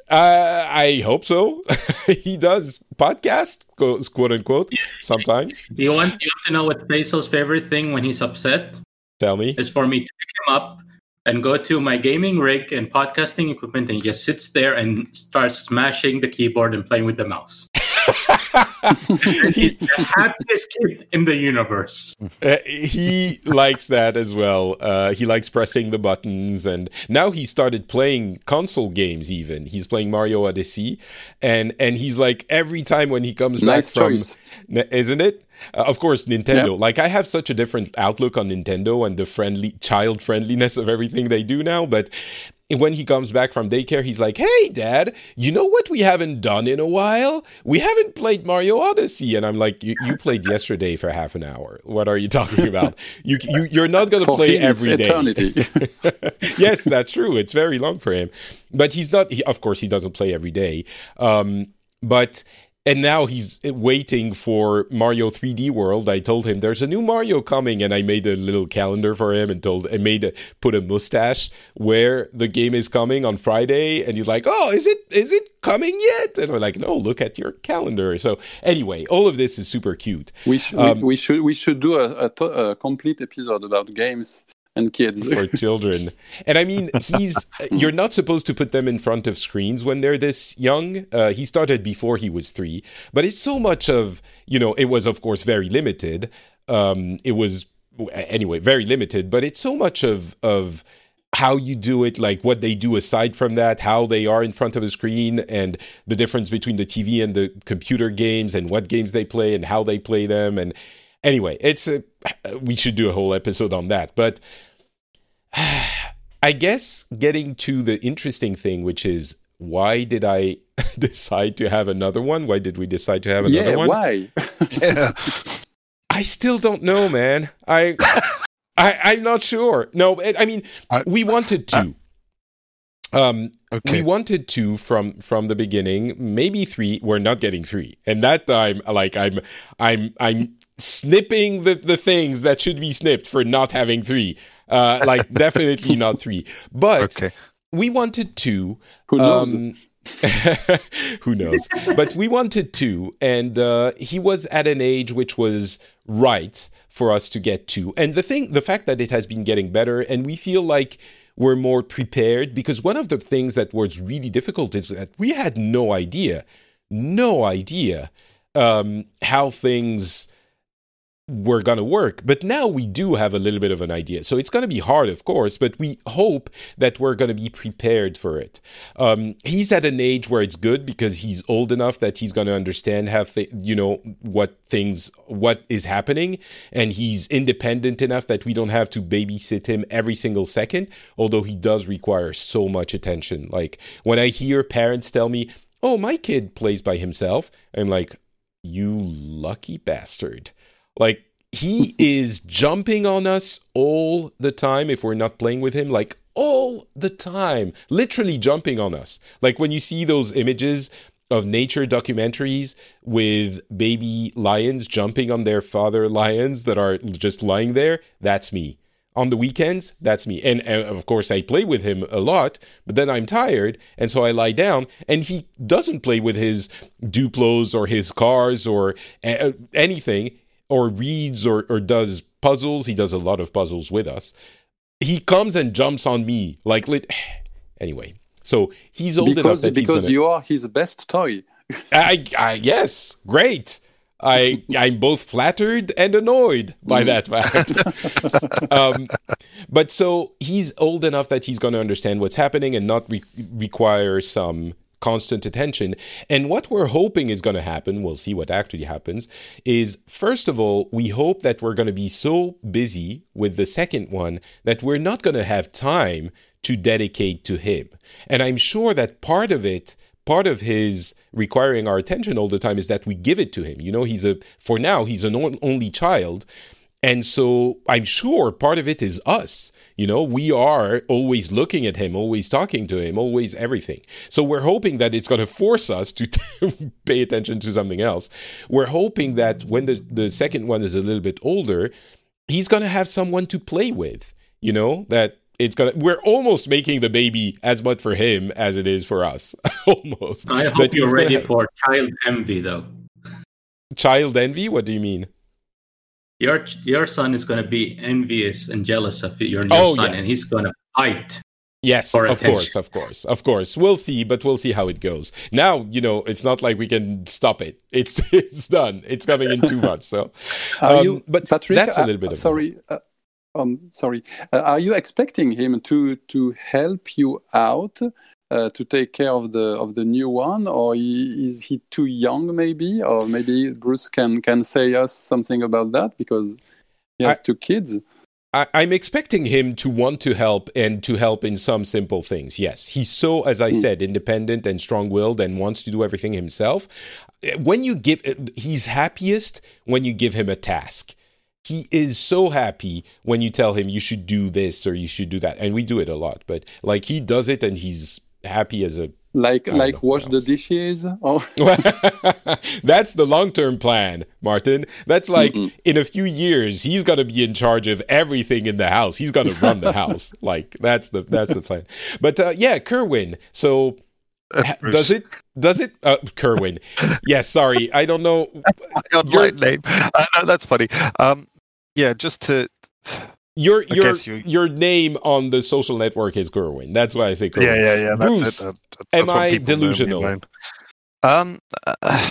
Uh, I hope so. He does podcast, quote unquote, sometimes. Do you want, you want to know what Faisal's favorite thing when he's upset? Tell me. It's for me to pick him up and go to my gaming rig and podcasting equipment, and he just sits there and starts smashing the keyboard and playing with the mouse. He's the happiest kid in the universe. Uh, he likes that as well. Uh, he likes pressing the buttons, and now he started playing console games. Even he's playing Mario Odyssey, and and he's like every time when he comes nice back from, choice. isn't it? Uh, of course, Nintendo. Yep. Like I have such a different outlook on Nintendo and the friendly child friendliness of everything they do now, but. When he comes back from daycare, he's like, hey, Dad, you know what we haven't done in a while? We haven't played Mario Odyssey. And I'm like, you, you played yesterday for half an hour. What are you talking about? You, you, you're not going to play him, every day. Eternity. Yes, that's true. It's very long for him. But he's not, he, of course, he doesn't play every day. Um, but... And now he's waiting for Mario three D World. I told him there's a new Mario coming, and I made a little calendar for him and told I made a, put a mustache where the game is coming on Friday. And he's like, "Oh, is it is it coming yet?" And we're like, "No, look at your calendar." So anyway, all of this is super cute. We should um, we, we should we should do a, a, to- a complete episode about games and kids for children. And I mean, he's you're not supposed to put them in front of screens when they're this young. Uh, he started before he was three, but it's so much of, you know, it was of course very limited. Um, it was anyway very limited, but it's so much of of how you do it, like what they do aside from that, how they are in front of a screen, and the difference between the T V and the computer games, and what games they play and how they play them. And anyway, it's a, we should do a whole episode on that. But I guess getting to the interesting thing, which is why did I decide to have another one? Why did we decide to have another yeah, one? Why? Yeah. I still don't know, man. I, I I'm not sure. No, I mean, I, we wanted to. Um, okay. We wanted to from from the beginning. Maybe three. We're not getting three, and that time, like I'm, I'm, I'm snipping the the things that should be snipped for not having three. Uh, like definitely not three. But okay. we wanted two. Who knows? Um, who knows? But we wanted two, and uh, he was at an age which was right for us to get two. And the thing, the fact that it has been getting better, and we feel like we're more prepared, because one of the things that was really difficult is that we had no idea, no idea um, how things were going to work. But now we do have a little bit of an idea. So it's going to be hard, of course, but we hope that we're going to be prepared for it. Um, he's at an age where it's good because he's old enough that he's going to understand how, th- you know, what things, what is happening. And he's independent enough that we don't have to babysit him every single second, although he does require so much attention. Like when I hear parents tell me, oh, my kid plays by himself, I'm like, you lucky bastard. Like, he is jumping on us all the time if we're not playing with him, like all the time, literally jumping on us. Like when you see those images of nature documentaries with baby lions jumping on their father lions that are just lying there, that's me. On the weekends, that's me. And, and of course, I play with him a lot, but then I'm tired, and so I lie down, and he doesn't play with his Duplos or his cars or uh, anything, or reads or, or does puzzles. He does a lot of puzzles with us. He comes and jumps on me. like lit- Anyway, so he's old because, enough that Because he's gonna... you are his best toy. I, I, yes, great. I, I'm both flattered and annoyed by that fact. um, but so he's old enough that he's going to understand what's happening and not re- require some constant attention. And what we're hoping is going to happen, we'll see what actually happens, is first of all, we hope that we're going to be so busy with the second one that we're not going to have time to dedicate to him. And I'm sure that part of it, part of his requiring our attention all the time is that we give it to him. You know, he's a, for now, he's an only child. And so I'm sure part of it is us. You know, we are always looking at him, always talking to him, always everything. So we're hoping that it's going to force us to t- pay attention to something else. We're hoping that when the, the second one is a little bit older, he's going to have someone to play with, you know, that it's going to, we're almost making the baby as much for him as it is for us. Almost. I hope But you're he's ready gonna- for child envy, though. Child envy? What do you mean? Your your son is going to be envious and jealous of your new Oh, son, yes. and he's going to fight. Yes, For of attention. course, of course, of course. We'll see, but we'll see how it goes. Now, you know, it's not like we can stop it. It's it's done. It's coming in two months. So, Are um, you, but Patrick, that's a uh, little bit of sorry. Uh, um, sorry. Uh, are you expecting him to to help you out uh, to take care of the of the new one, or he, is he too young, maybe? Or maybe Bruce can can say us something about that because he has I- two kids. I, I'm expecting him to want to help and to help in some simple things. Yes, he's so, as I Mm. said, independent and strong-willed and wants to do everything himself. When you give, he's happiest when you give him a task. He is so happy when you tell him you should do this or you should do that. And we do it a lot, but like he does it and he's happy as a Like I don't like know wash what the else. dishes. Or That's the long-term plan, Martin. That's like Mm-mm. in a few years, he's going to be in charge of everything in the house. He's going to run the house. Like that's the that's the plan. But uh, yeah, Kerwin. So ha- does it does it uh, Kerwin? Yes. Sorry, I don't know. My online name. Uh, no, that's funny. Um, yeah, just to. Your I your guess you- your name on the social network is Kerwin. That's why I say Kerwin. Yeah, yeah, yeah. That's Bruce, it. Uh, that's am what I people know me delusional? by. Um, uh,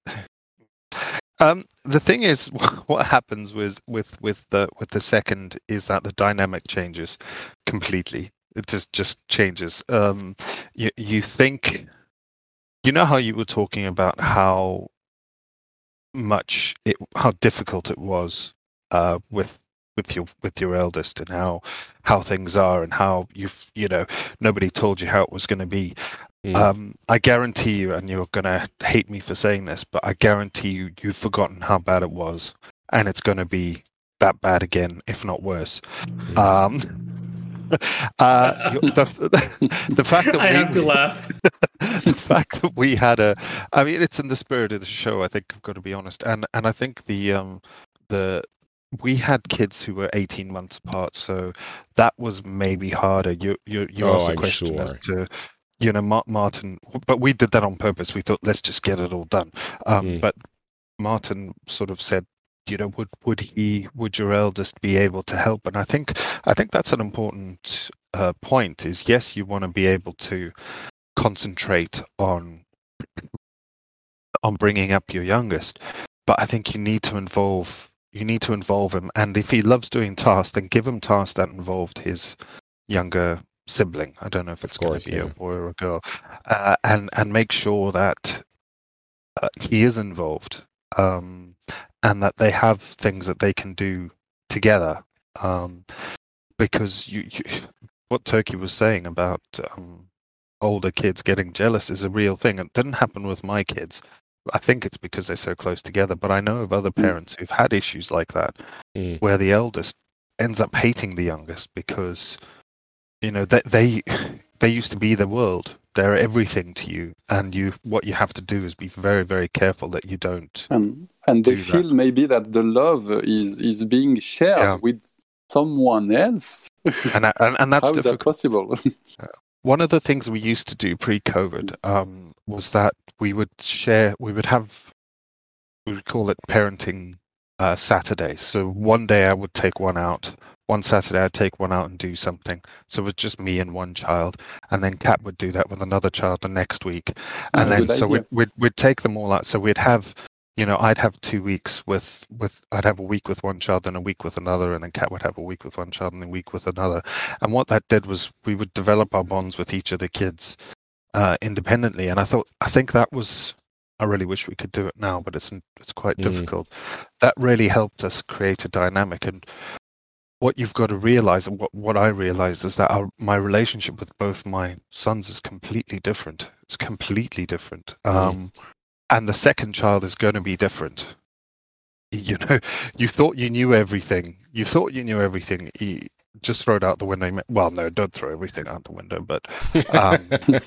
um, the thing is, what happens with with with the with the second is that the dynamic changes completely. It just just changes. Um, you you think, you know how you were talking about how much it how difficult it was uh with with your with your eldest and how how things are and how you've you know nobody told you how it was going to be. Mm. um I guarantee you, and you're going to hate me for saying this, but I guarantee you you've forgotten how bad it was, and it's going to be that bad again, if not worse. um uh you- the, the fact that I we have to laugh. the fact that we had a I mean, it's in the spirit of the show, I think. I've got to be honest, and and I think the um the we had kids who were eighteen months apart, so that was maybe harder. You you you Oh, asked a I'm question sure. as to, you know, Ma- Martin, but we did that on purpose. We thought, let's just get it all done. Um, Mm. But Martin sort of said, you know, would would he would your eldest be able to help? And I think I think that's an important uh, point. Is yes, you want to be able to concentrate on on bringing up your youngest, but I think you need to involve you need to involve him. And if he loves doing tasks, then give him tasks that involved his younger sibling. I don't know if it's going to be yeah. a boy or a girl, uh, and and make sure that uh, he is involved, um, and that they have things that they can do together. Um, because you, you, what Turkey was saying about um, older kids getting jealous is a real thing. It didn't happen with my kids. I think it's because they're so close together. But I know of other parents mm. who've had issues like that, mm. where the eldest ends up hating the youngest because, you know, they they they used to be the world. They're everything to you, and you what you have to do is be very, very careful that you don't. And and they feel that. maybe that the love is is being shared yeah. with someone else. And and, and that's how difficult. Is that possible? One of the things we used to do pre-COVID um, was that we would share. We would have. We would call it parenting uh, Saturdays. So one day I would take one out. One Saturday I'd take one out and do something. So it was just me and one child. And then Kat would do that with another child the next week. And oh, then so we'd, we'd we'd take them all out. So we'd have, you know, I'd have two weeks with, with I'd have a week with one child and a week with another, and then Kat would have a week with one child and a week with another. And what that did was we would develop our bonds with each of the kids uh, independently. And I thought I think that was I really wish we could do it now, but it's it's quite mm. difficult. That really helped us create a dynamic. And what you've got to realize, and what, what I realized, is that our, my relationship with both my sons is completely different. It's completely different. Mm. Um, and the second child is going to be different. You know, you thought you knew everything. You thought you knew everything. You just throw it out the window. Well, no, don't throw everything out the window, but um,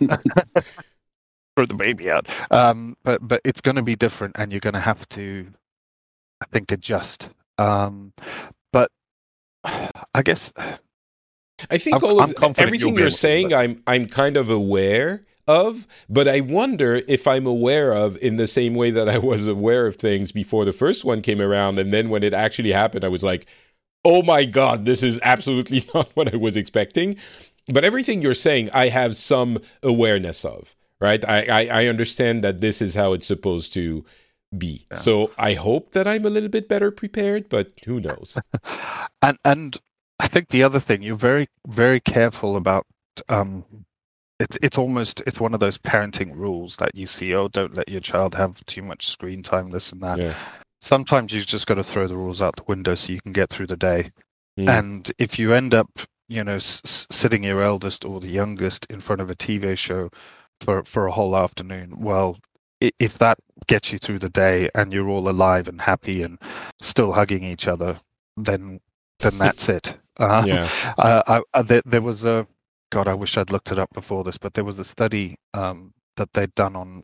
throw the baby out. Um, but but it's going to be different, and you're going to have to, I think, adjust. Um, but I guess I think I'm, all of everything you're saying, I'm I'm kind of aware of, but I wonder if I'm aware of in the same way that I was aware of things before the first one came around, and then when it actually happened, I was like, "Oh my God, this is absolutely not what I was expecting." But everything you're saying, I have some awareness of, right? I I, I understand that this is how it's supposed to be. Yeah. So I hope that I'm a little bit better prepared, but who knows? and and I think the other thing, you're very very careful about. Um, it's it's almost it's one of those parenting rules that you see. Oh, don't let your child have too much screen time. This and that. Yeah. Sometimes you've just got to throw the rules out the window so you can get through the day. Mm. And if you end up, you know, s- sitting your eldest or the youngest in front of a T V show for for a whole afternoon, well, if that gets you through the day and you're all alive and happy and still hugging each other, then then that's it. Uh, yeah. Uh, I, I, there, there was a God. I wish I'd looked it up before this, but there was a study um, that they'd done on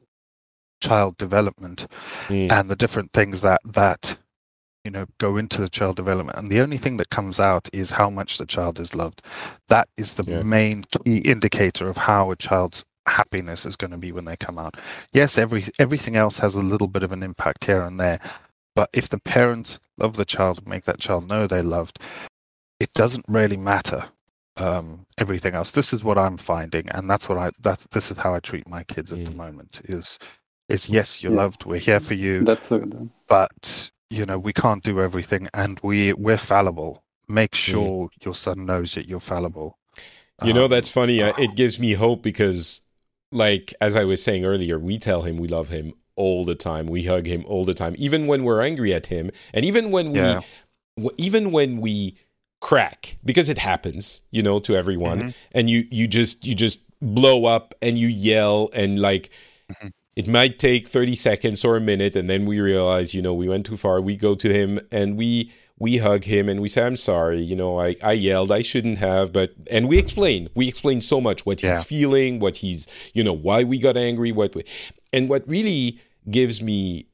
child development mm. and the different things that that you know go into the child development. And the only thing that comes out is how much the child is loved. That is the yeah. main key indicator of how a child's happiness is going to be when they come out. Yes, every everything else has a little bit of an impact here and there, but if the parents love the child and make that child know they're loved, it doesn't really matter um, everything else. This is what I'm finding, and that's what I that this is how I treat my kids at mm. the moment. Is is yes, you're yeah. loved. We're here for you. That's a, that. But you know we can't do everything, and we we're fallible. Make sure mm. your son knows that you're fallible. You um, know that's funny. Uh, it gives me hope because, like, as I was saying earlier, we tell him we love him all the time. We hug him all the time, even when we're angry at him. And even when we, yeah. w- even when we crack, because it happens, you know, to everyone. Mm-hmm. And you, you just, you just blow up and you yell and like, mm-hmm. it might take thirty seconds or a minute. And then we realize, you know, we went too far. We go to him and we, we hug him and we say, I'm sorry, you know, I, I yelled, I shouldn't have, but, and we explain, we explain so much what yeah. he's feeling, what he's, you know, why we got angry, what we, and what really gives me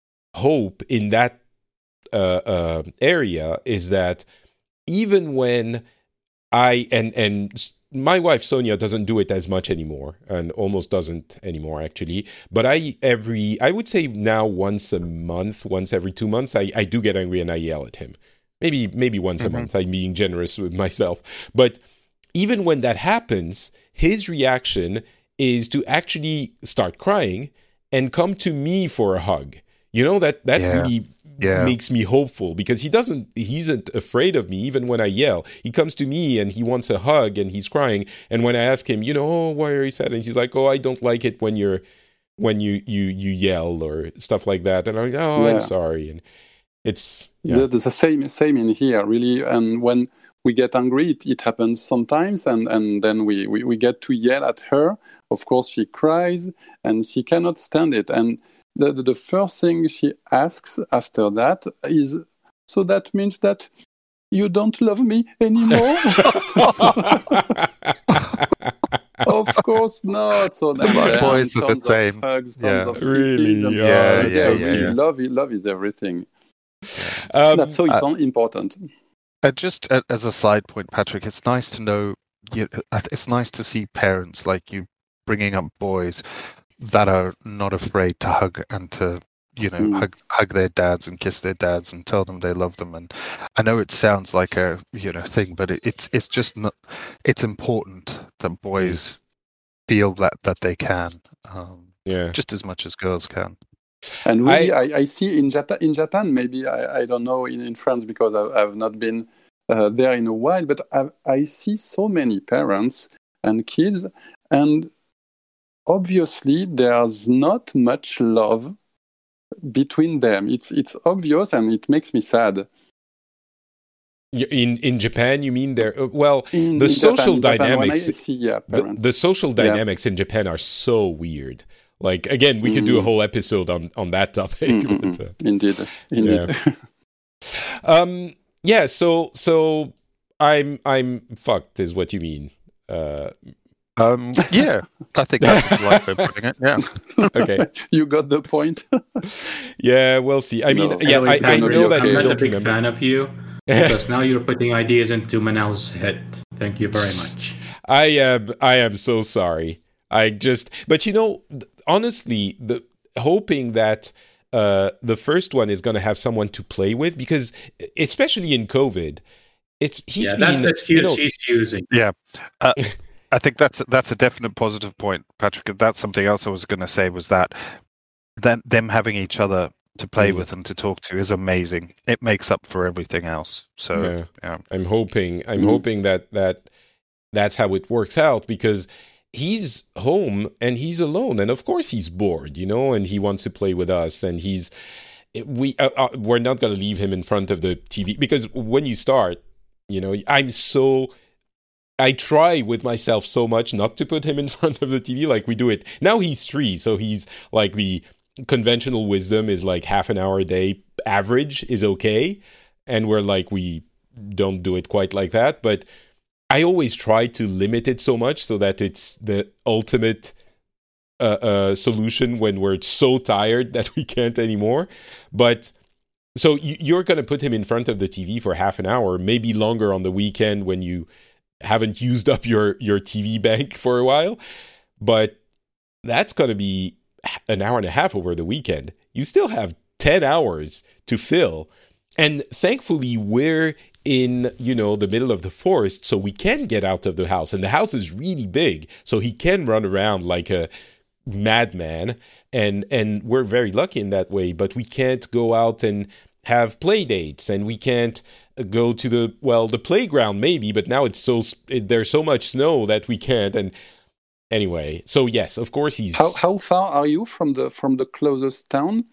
hope in that uh, uh, area is that even when I, and, and my wife, Sonia, doesn't do it as much anymore and almost doesn't anymore, actually. But I, every, I would say now once a month, once every two months, I, I do get angry and I yell at him. Maybe, maybe once mm-hmm. a month. I'm being generous with myself. But even when that happens, his reaction is to actually start crying and come to me for a hug. You know, that, that yeah. really yeah. makes me hopeful because he doesn't, he isn't afraid of me even when I yell. He comes to me and he wants a hug and he's crying. And when I ask him, you know, oh, why are you sad? And he's like, oh, I don't like it when you're, when you, you, you yell or stuff like that. And I'm like, oh, yeah. I'm sorry. And it's, yeah. the, the same, same in here really. And when we get angry, it, it happens sometimes. And, and then we, we, we get to yell at her. Of course, she cries and she cannot stand it. And the, the, the first thing she asks after that is, so that means that you don't love me anymore? Of course not. So now the boys are the same. Hugs, yeah. of really? And, yeah, uh, yeah, so yeah, yeah. Love, love is everything. Um, That's so uh, important. Uh, just uh, as a side point, Patrick, it's nice to know. You, uh, it's nice to see parents like you bringing up boys that are not afraid to hug and to, you know, mm. hug hug their dads and kiss their dads and tell them they love them. And I know it sounds like a you know thing, but it, it's it's just not. It's important that boys feel that that they can, um, yeah, just as much as girls can. And really, I, I, I see in Japan. In Japan, maybe I, I don't know in, in France because I, I've not been uh, there in a while. But I, I see so many parents and kids, and obviously there's not much love between them. It's it's obvious, and it makes me sad. In in Japan, you mean there? Well, in, the in social Japan, dynamics. Japan, see, yeah, the, the social dynamics yeah. in Japan are so weird. Like again, we mm. could do a whole episode on, on that topic. Mm, but, uh, indeed, indeed. Yeah. um, yeah. So so I'm I'm fucked is what you mean. Uh, um, yeah, I think that's the right way of putting it. Yeah. Okay. You got the point. Yeah, we'll see. I no, mean, yeah, I, I know okay. that I'm you not don't a big remember. fan of you because now you're putting ideas into Manal's head. Thank you very much. I am I am so sorry. I just, but you know, honestly, the hoping that uh, the first one is going to have someone to play with, because especially in COVID, it's he's yeah, been, that's the excuse you know, she's using. Yeah, uh, I think that's that's a definite positive point, Patrick. That's something else I was going to say was that that them having each other to play mm. with and to talk to is amazing. It makes up for everything else. So yeah, yeah. I'm hoping I'm mm. hoping that that that's how it works out, because he's home and he's alone, and of course he's bored, you know, and he wants to play with us, and he's we uh, uh, we're not going to leave him in front of the T V, because when you start, you know, I'm so I try with myself so much not to put him in front of the T V like we do it now. He's three, so he's like, the conventional wisdom is like half an hour a day average is okay, and we're like, we don't do it quite like that, but I always try to limit it so much so that it's the ultimate uh, uh, solution when we're so tired that we can't anymore. But so you, you're going to put him in front of the T V for half an hour, maybe longer on the weekend when you haven't used up your, your T V bank for a while. But that's going to be an hour and a half over the weekend. You still have ten hours to fill. And thankfully, we're in, you know, the middle of the forest, so we can get out of the house. And the house is really big, so he can run around like a madman. And and we're very lucky in that way. But we can't go out and have play dates, and we can't go to the, well, the playground maybe, but now it's so there's so much snow that we can't. And anyway, so yes, of course he's. How how far are you from the from the closest town?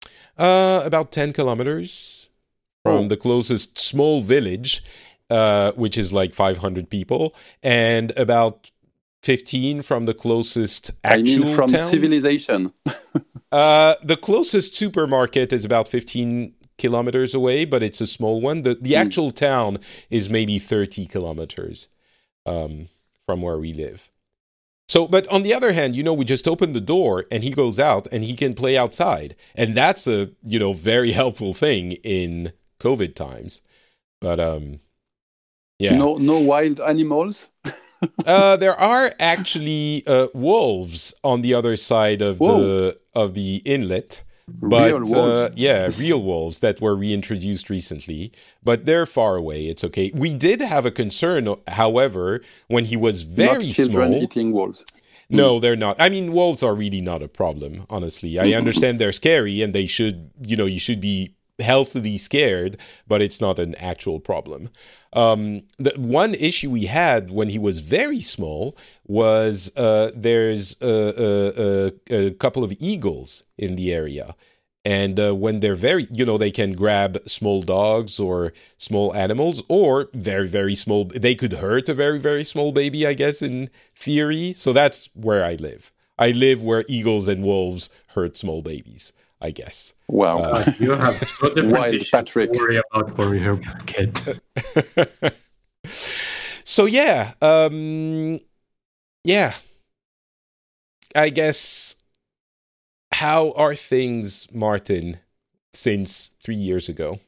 Uh, about ten kilometers. From the closest small village, uh, which is like five hundred people, and about fifteen from the closest actual I mean from town. Civilization. uh, the closest supermarket is about fifteen kilometers away, but it's a small one. The the mm. actual town is maybe thirty kilometers um, from where we live. So, but on the other hand, you know, we just open the door and he goes out and he can play outside. And that's a, you know, very helpful thing in COVID times. But um yeah, no no wild animals. uh there are actually uh wolves on the other side of Whoa. the of the inlet, but real wolves. Uh, yeah real wolves that were reintroduced recently, but they're far away. It's okay. We did have a concern, however, when he was very not children small. Eating wolves. No, they're not. I mean, wolves are really not a problem, honestly. I Mm-hmm. understand they're scary and they should, you know, you should be healthily scared, but it's not an actual problem. Um, the one issue we had when he was very small was uh, there's a, a, a couple of eagles in the area. And uh, when they're very, you know, they can grab small dogs or small animals or very, very small. They could hurt a very, very small baby, I guess, in theory. So that's where I live. I live where eagles and wolves hurt small babies, I guess. Wow. Uh, you have so different Wild issues Patrick. to worry about for your kid. So, yeah. Um, yeah. I guess... How are things, Martin, since three years ago?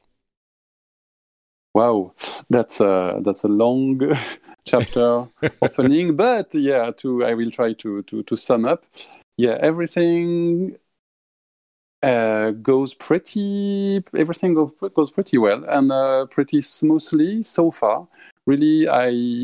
Wow, that's a that's a long chapter opening, but yeah, to I will try to to to sum up. Yeah, everything uh, goes pretty everything goes goes pretty well and uh, pretty smoothly so far. Really, I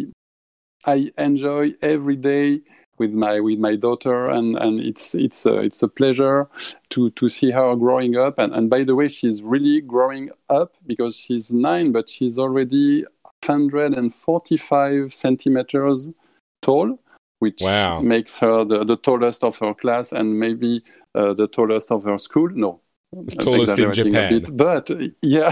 I enjoy every day with my with my daughter, and, and it's it's a, it's a pleasure to, to see her growing up. And, and by the way, she's really growing up because she's nine, but she's already one hundred forty-five centimeters tall, which wow. makes her the, the tallest of her class and maybe uh, the tallest of her school. No, tallest in Japan. Bit, but yeah,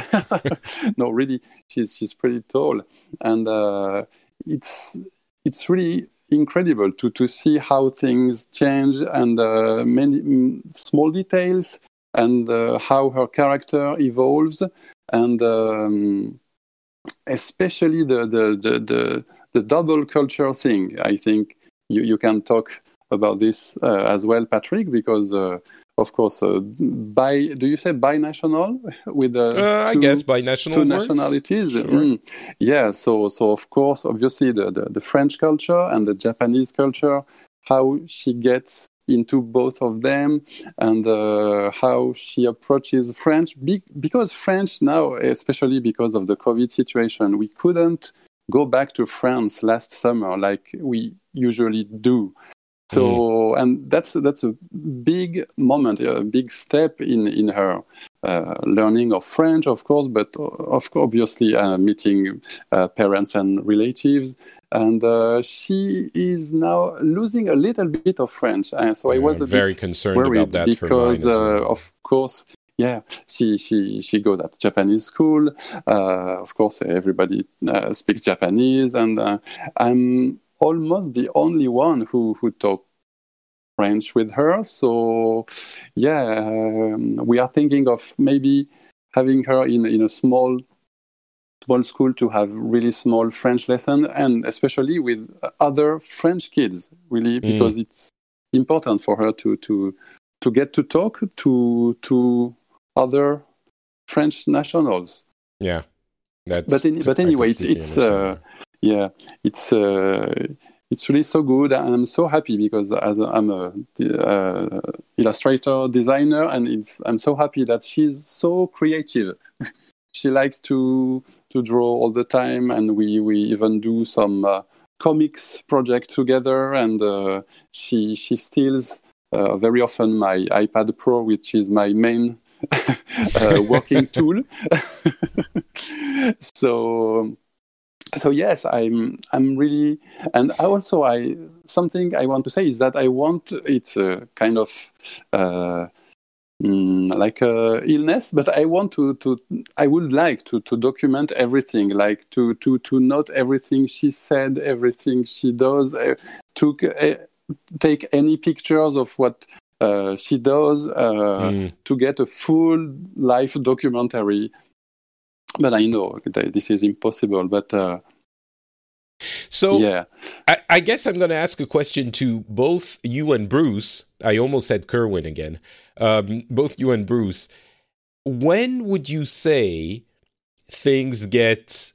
no, really, she's she's pretty tall, and uh, it's it's really incredible to, to see how things change and uh, many mm, small details and uh, how her character evolves, and um, especially the, the, the, the, the double culture thing. I think you, you can talk about this uh, as well, Patrick, because uh, of course, uh, bi, do you say binational with uh, uh, two, I guess binational two works. nationalities? Sure. Mm. Yeah, so so of course, obviously the, the, the French culture and the Japanese culture, how she gets into both of them, and uh, how she approaches French, Be- because French now, especially because of the COVID situation, we couldn't go back to France last summer like we usually do. So, mm. and that's that's a big moment, a big step in, in her uh, learning of French, of course, but of obviously uh, meeting uh, parents and relatives. And uh, she is now losing a little bit of French. Uh, so yeah, I was a very bit concerned worried about that because, for mine as well. uh, of course, yeah, she she she goes at Japanese school. Uh, of course, everybody uh, speaks Japanese, and uh, I'm almost the only one who, who talk French with her. So, yeah, um, we are thinking of maybe having her in, in a small small school to have really small French lesson, and especially with other French kids, really, because mm. it's important for her to, to to get to talk to to other French nationals. Yeah, that's. But in, but anyway, it's it's. Uh, Yeah, it's uh, it's really so good, and I'm so happy because as a, I'm a uh, illustrator, designer, and it's I'm so happy that she's so creative. She likes to to draw all the time, and we, we even do some uh, comics project together. And uh, she she steals uh, very often my iPad Pro, which is my main uh, working tool. So. So yes, I'm. I'm really, and also I. Something I want to say is that I want. It's a kind of uh, mm, like a illness, but I want to. To I would like to, to document everything, like to, to, to note everything she said, everything she does. Uh, to uh, take any pictures of what uh, she does uh, mm. to get a full life documentary. But I know that this is impossible. But uh, so, yeah, I, I guess I'm going to ask a question to both you and Bruce. I almost said Kerwin again. Um, both you and Bruce. When would you say things get?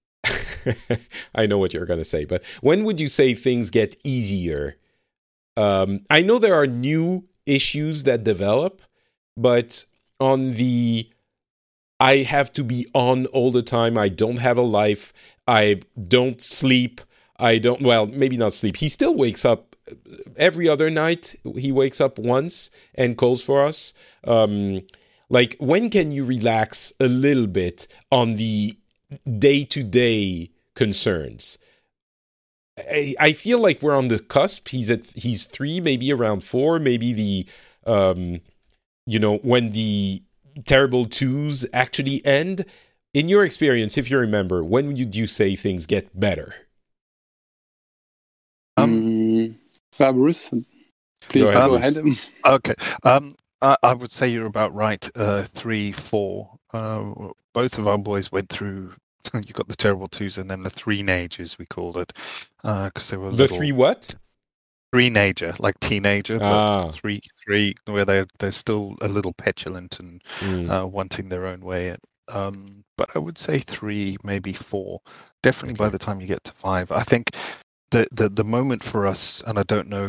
I know what you're going to say, but when would you say things get easier? Um, I know there are new issues that develop, but on the I have to be on all the time. I don't have a life. I don't sleep. I don't, well, maybe not sleep. He still wakes up every other night. He wakes up once and calls for us. Um, Like, when can you relax a little bit on the day-to-day concerns? I, I feel like we're on the cusp. He's at he's three, maybe around four, maybe the um, you know, when the terrible twos actually end. In your experience, if you remember, when would you say things get better? Um, uh, Bruce, please Go ahead, go Bruce. ahead. Okay. Um, I, I would say you're about right. Uh, three, four. Uh, both of our boys went through. You got the terrible twos, and then the three-nagers, we called it, because uh, they were The little, three what? three-nager, like teenager, Ah. but three, three, where they're they're still a little petulant and Mm. uh, wanting their own way. Um, but I would say three, maybe four. Definitely by Okay. the time you get to five, I think the the the moment for us, and I don't know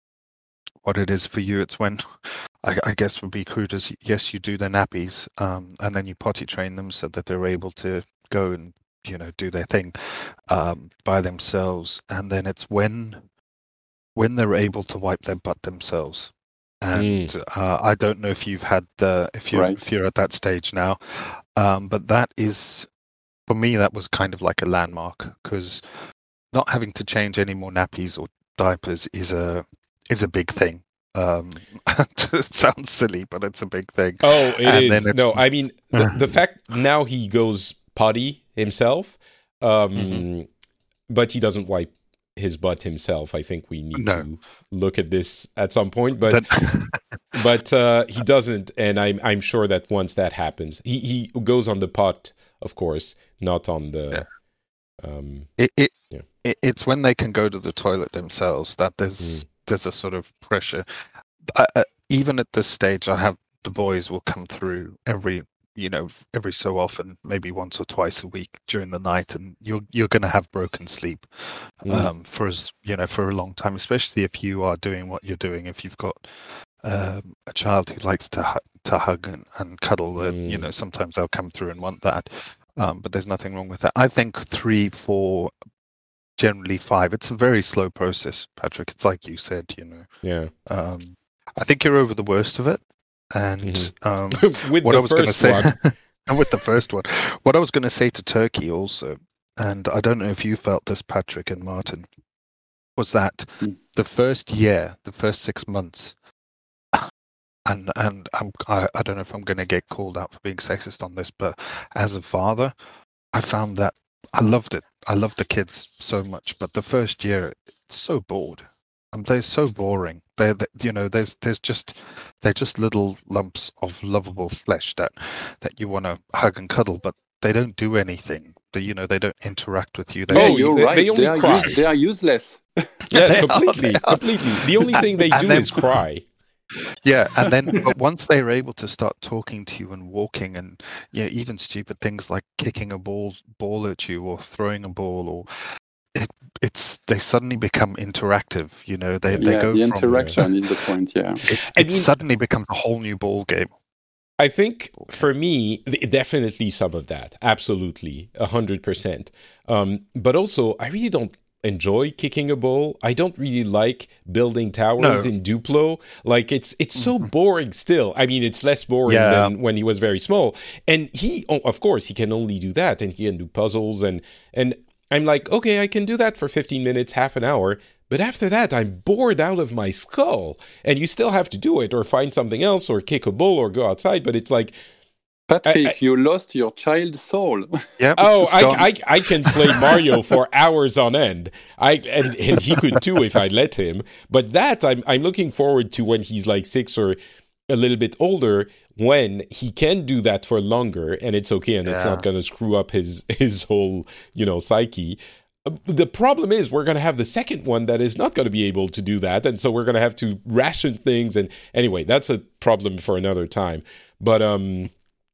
what it is for you. It's when, I, I guess, would be crude as yes, you do their nappies, um, and then you potty train them so that they're able to go and you know do their thing um, by themselves, and then it's when when they're able to wipe their butt themselves. And Mm. uh, I don't know if you've had the if you Right. if you're at that stage now, um, but that is for me that was kind of like a landmark because not having to change any more nappies or diapers is a is a big thing. Um, it sounds silly, but it's a big thing. Oh, it And is. then it's- No, I mean, the, the fact now he goes potty himself, um, Mhm. but he doesn't wipe his butt himself. I think we need No. to look at this at some point, but Then- but uh, he doesn't, and I'm I'm sure that once that happens, he he goes on the pot, of course, not on the. Um, it, it, Yeah. it it's when they can go to the toilet themselves that there's Mm. there's a sort of pressure. I, I, even at this stage, I have the boys will come through every you know every so often, maybe once or twice a week during the night, and you're you're going to have broken sleep Mm. um, for as you know for a long time, especially if you are doing what you're doing. If you've got um, a child who likes to hu- to hug and, and cuddle, uh, you Mm. know sometimes they'll come through and want that. Um, but there's nothing wrong with that. I think three, four, generally five. It's a very slow process, Patrick. It's like you said, you know. yeah, Um, I think you're over the worst of it. And Mhm. um, with what the I was going to first say, one. and with the first one, what I was going to say to Turkey also, and I don't know if you felt this, Patrick and Martin, was that Mm. the first year, the first six months, and and I'm, I I don't know if I'm going to get called out for being sexist on this, but as a father, I found that I loved it. I loved the kids so much, but the first year, it's so bored. Um, they're so boring. They're, they, you know, there's there's just they're just little lumps of lovable flesh that that you want to hug and cuddle, but they don't do anything. They, you know, they don't interact with you. They, Yeah, Oh, you're they- right. they only are cry. use- they are useless. Yes, They are, completely, they are. completely. The only thing they And do then- is cry. Yeah, and then but once they're able to start talking to you and walking, and yeah, even stupid things like kicking a ball ball at you or throwing a ball, or it it's they suddenly become interactive. You know, they they Yeah, go the from interaction is the point. Yeah. it, I it mean- suddenly becomes a whole new ball game. I think for me, th- definitely some of that. Absolutely. A hundred percent. Um, but also, I really don't enjoy kicking a ball. I don't really like building towers No. in Duplo. Like it's it's so Mhm. boring still. I mean, it's less boring Yeah. than when he was very small. And he, oh, of course, he can only do that, and he can do puzzles, and and I'm like, okay, I can do that for fifteen minutes, half an hour. But after that, I'm bored out of my skull. And you still have to do it, or find something else, or kick a ball, or go outside. But it's like, Patrick, I- I- you lost your child soul. Yeah. oh, it's gone. I, I I can play Mario for hours on end. I and, and he could too if I let him. But that I'm I'm looking forward to when he's like six or a little bit older, when he can do that for longer, and it's okay, and it's Yeah. not going to screw up his his whole you know psyche. Uh, The problem is we're going to have the second one that is not going to be able to do that, and so we're going to have to ration things. And anyway, that's a problem for another time. But um,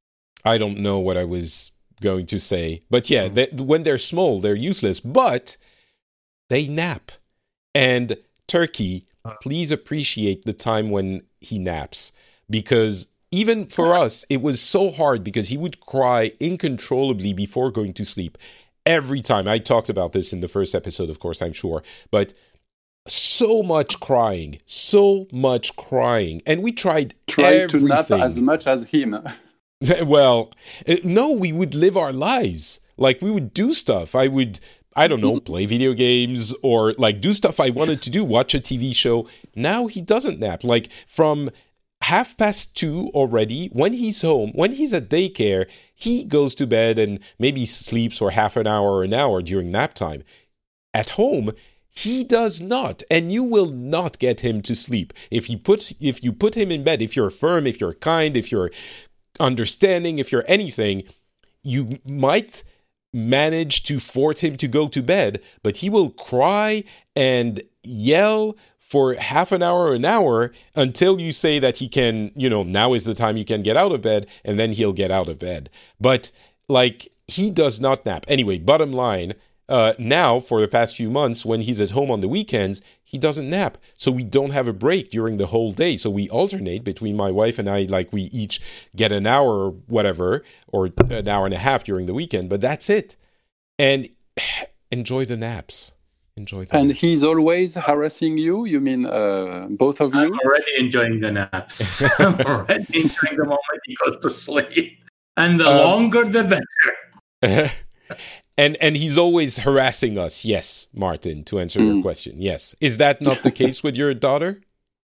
I don't know what I was going to say. But yeah, they, when they're small, they're useless, but they nap. And Turkey, please appreciate the time when he naps, because even for us, it was so hard because he would cry uncontrollably before going to sleep. Every time. I talked about this in the first episode, of course, I'm sure. But so much crying, so much crying. And we tried Try everything. to nap as much as him. Well, no, we would live our lives. Like, we would do stuff. I would, I don't know, play video games or, like, do stuff I wanted to do, watch a T V show. Now he doesn't nap. Like, from half past two already, when he's home, when he's at daycare, he goes to bed and maybe sleeps for half an hour or an hour during nap time. At home, he does not, and you will not get him to sleep. If you put if you put him in bed, if you're firm, if you're kind, if you're understanding, if you're anything, you might manage to force him to go to bed, but he will cry and yell for half an hour or an hour until you say that he can, you know, now is the time you can get out of bed, and then he'll get out of bed. But, like, he does not nap. Anyway, bottom line, uh, now, for the past few months, when he's at home on the weekends, he doesn't nap. So we don't have a break during the whole day. So we alternate between my wife and I, like, we each get an hour or whatever, or an hour and a half during the weekend, but that's it. And enjoy the naps. Enjoy the And naps. he's always harassing you? You mean uh, both of you? I'm already enjoying the naps. I'm already enjoying the moment he goes to sleep. And the Um, longer, the better. and and he's always harassing us. Yes, Martin, to answer your Mm. question. Yes. Is that not the case with your daughter?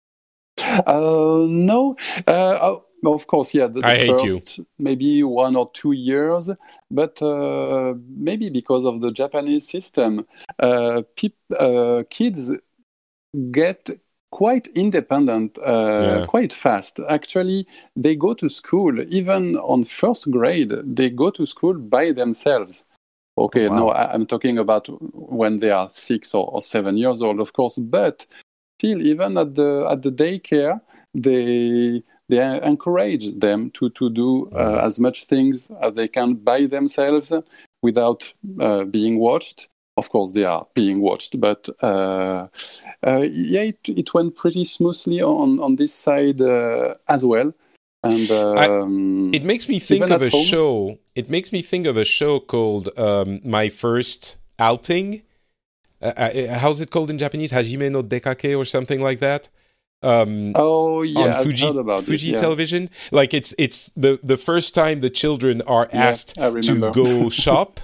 Uh, no. Uh, oh, of course, yeah. The, the I hate you. first maybe one or two years, but uh, maybe because of the Japanese system, uh, peop- uh, kids get quite independent uh, Yeah. quite fast. Actually, they go to school, even on first grade, they go to school by themselves. Okay, Oh, wow. no, I, I'm talking about when they are six or, or seven years old, of course, but still, even at the at the daycare, they they encourage them to to do uh, as much things as they can by themselves without uh, being watched. Of course, they are being watched, but uh, uh, yeah, it, it went pretty smoothly on on this side uh, as well. And um, It makes me think even of at a home- show. It makes me think of a show called um, My First Outing. Uh, uh, how's it called in Japanese? Hajime no Dekake or something like that. Um, oh yeah, on I've Fuji heard about Fuji it, yeah. Television. Like it's it's the the first time the children are Yeah, asked I to remember. go shop,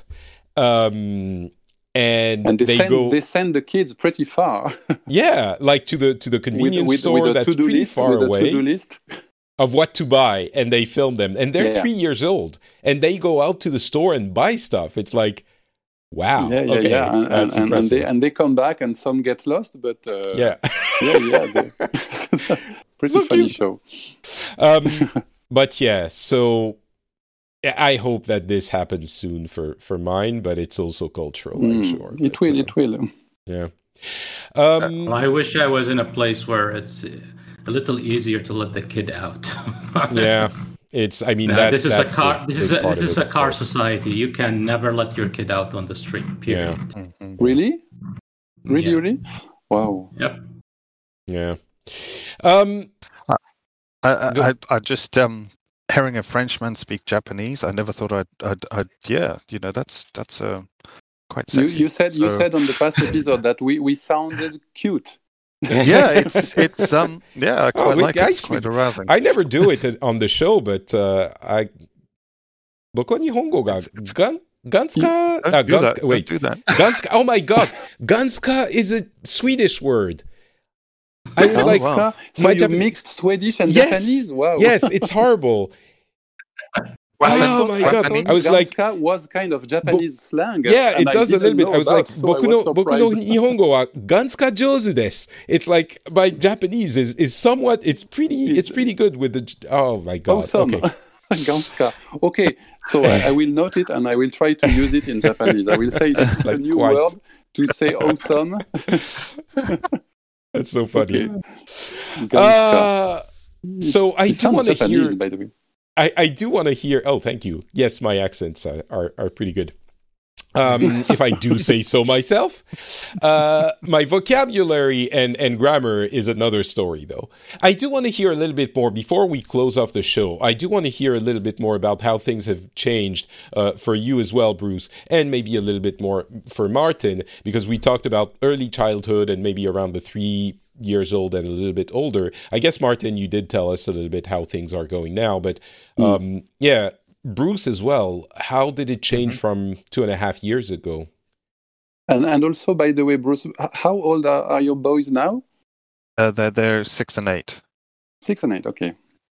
um, and, And they, they send go they send the kids pretty far yeah, like to the to the with, convenience with, store with a that's to-do pretty list. far with a away to-do list. of what to buy, and they film them, and they're Yeah. three years old, and they go out to the store and buy stuff. It's like, wow, Yeah, yeah, okay, yeah, and, and, that's and, and impressive. they and they come back, and some get lost, but uh, yeah. yeah, yeah, they, pretty So funny cute. show. um, but yeah, so yeah, I hope that this happens soon for, for mine, but it's also cultural, I'm Mm, sure. it but, will, uh, it will. Yeah. Um, Well, I wish I was in a place where it's uh, a little easier to let the kid out. yeah. It's, I mean, No, that, this is a that's car. This is big a part this of is it, a of car course. society. You can never let your kid out on the street. Period. Yeah. Mhm. Really, really, Yeah. really. Wow. Yep. Yeah. Um, I, Go- I, I, I just um, hearing a Frenchman speak Japanese. I never thought I'd, I'd, I'd yeah, you know, that's that's uh, quite You, sexy. you said you So- said on the past episode that we, we sounded cute. yeah, it's it's um, yeah, I quite wait, like I it. It's speak- quite arousing. I never do it on the show, but uh, I. Boko Nihongo ga gan, Ganska. Don't Uh, do that. Ganska. Don't Wait, do that. Ganska. Oh my God, Ganska is a Swedish word. I was Oh, like, wow. So my you Japan- mixed Swedish and Yes. Japanese. Wow. yes, it's horrible. Well, oh my I God, thought I was like, Ganska was kind of Japanese slang. yeah, and it I does a little didn't bit. know I was about, like, so I boku no, was boku no surprised. Nihongo wa Ganska jozu desu. It's like my Japanese is is somewhat. It's pretty. It's, It's- pretty good with the. Oh my God. Awesome. Okay. Ganska. Okay, so I, I will note it and I will try to use it in Japanese. I will say it's a Like new quite. word to say awesome. That's so funny. Okay. Ganska. Uh, so I it do sounds want to Japanese, hear. by the way. I, I do want to hear. Oh, thank you. Yes, my accents are, are, are pretty good. um, if I do say so myself. Uh, my vocabulary and, and grammar is another story, though. I do want to hear a little bit more, before we close off the show, I do want to hear a little bit more about how things have changed uh, for you as well, Bruce, and maybe a little bit more for Martin, because we talked about early childhood and maybe around the three years old and a little bit older. I guess, Martin, you did tell us a little bit how things are going now, but um, mm. yeah, Bruce as well, how did it change mm-hmm. from two and a half years ago? And and also, by the way, Bruce, how old are, are your boys now? Uh, they're, they're six and eight. Six and eight, okay.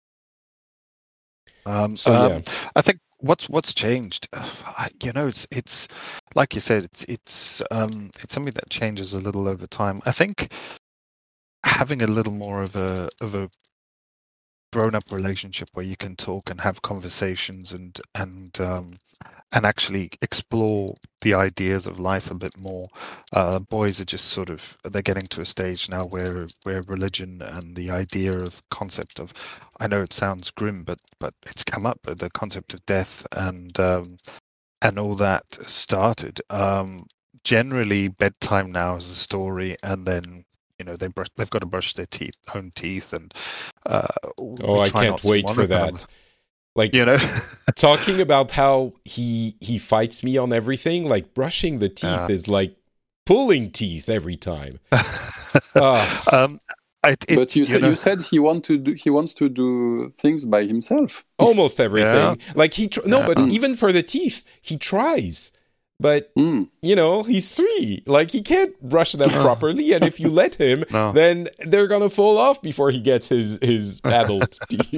Um, so, um, yeah. I think what's what's changed, uh, you know, it's it's like you said, it's it's um, it's something that changes a little over time. I think having a little more of a of a grown-up relationship where you can talk and have conversations and and um, and actually explore the ideas of life a bit more. Uh, boys are just sort of they're getting to a stage now where where religion and the idea of concept of, I know it sounds grim, but but it's come up, but the concept of death and um, and all that started. Um, generally, bedtime now is a story, and then. You know, they brush, they've got to brush their teeth, own teeth, and uh, oh, I can't wait for that. Them. Like, you know, talking about how he he fights me on everything. Like brushing the teeth uh, is like pulling teeth every time. uh. um, it, it, but you, you said know, you said he want to do he wants to do things by himself. Almost everything. Yeah. Like he tr- no, yeah. but even for the teeth, he tries. But, mm. you know, he's three. Like, he can't brush them properly. And if you let him, no. then they're going to fall off before he gets his, his adult teeth.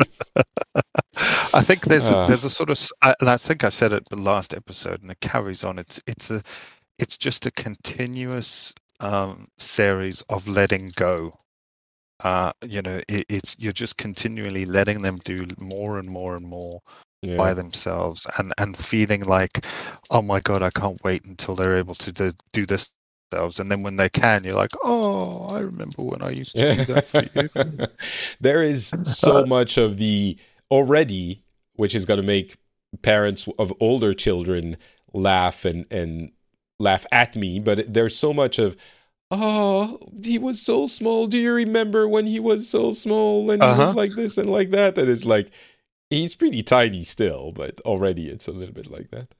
I think there's uh. a, there's a sort of, and I think I said it the last episode, and it carries on. It's it's a it's just a continuous um, series of letting go. Uh, you know, it, it's you're just continually letting them do more and more and more. Yeah. By themselves and, and feeling like, oh my God, I can't wait until they're able to do, do this themselves. And then when they can, you're like, oh, I remember when I used to yeah. do that for you. There is so much of the already, which is going to make parents of older children laugh and, and laugh at me. But there's so much of, oh, he was so small. Do you remember when he was so small and uh-huh. he was like this and like that? That is like, he's pretty tiny still, but already it's a little bit like that.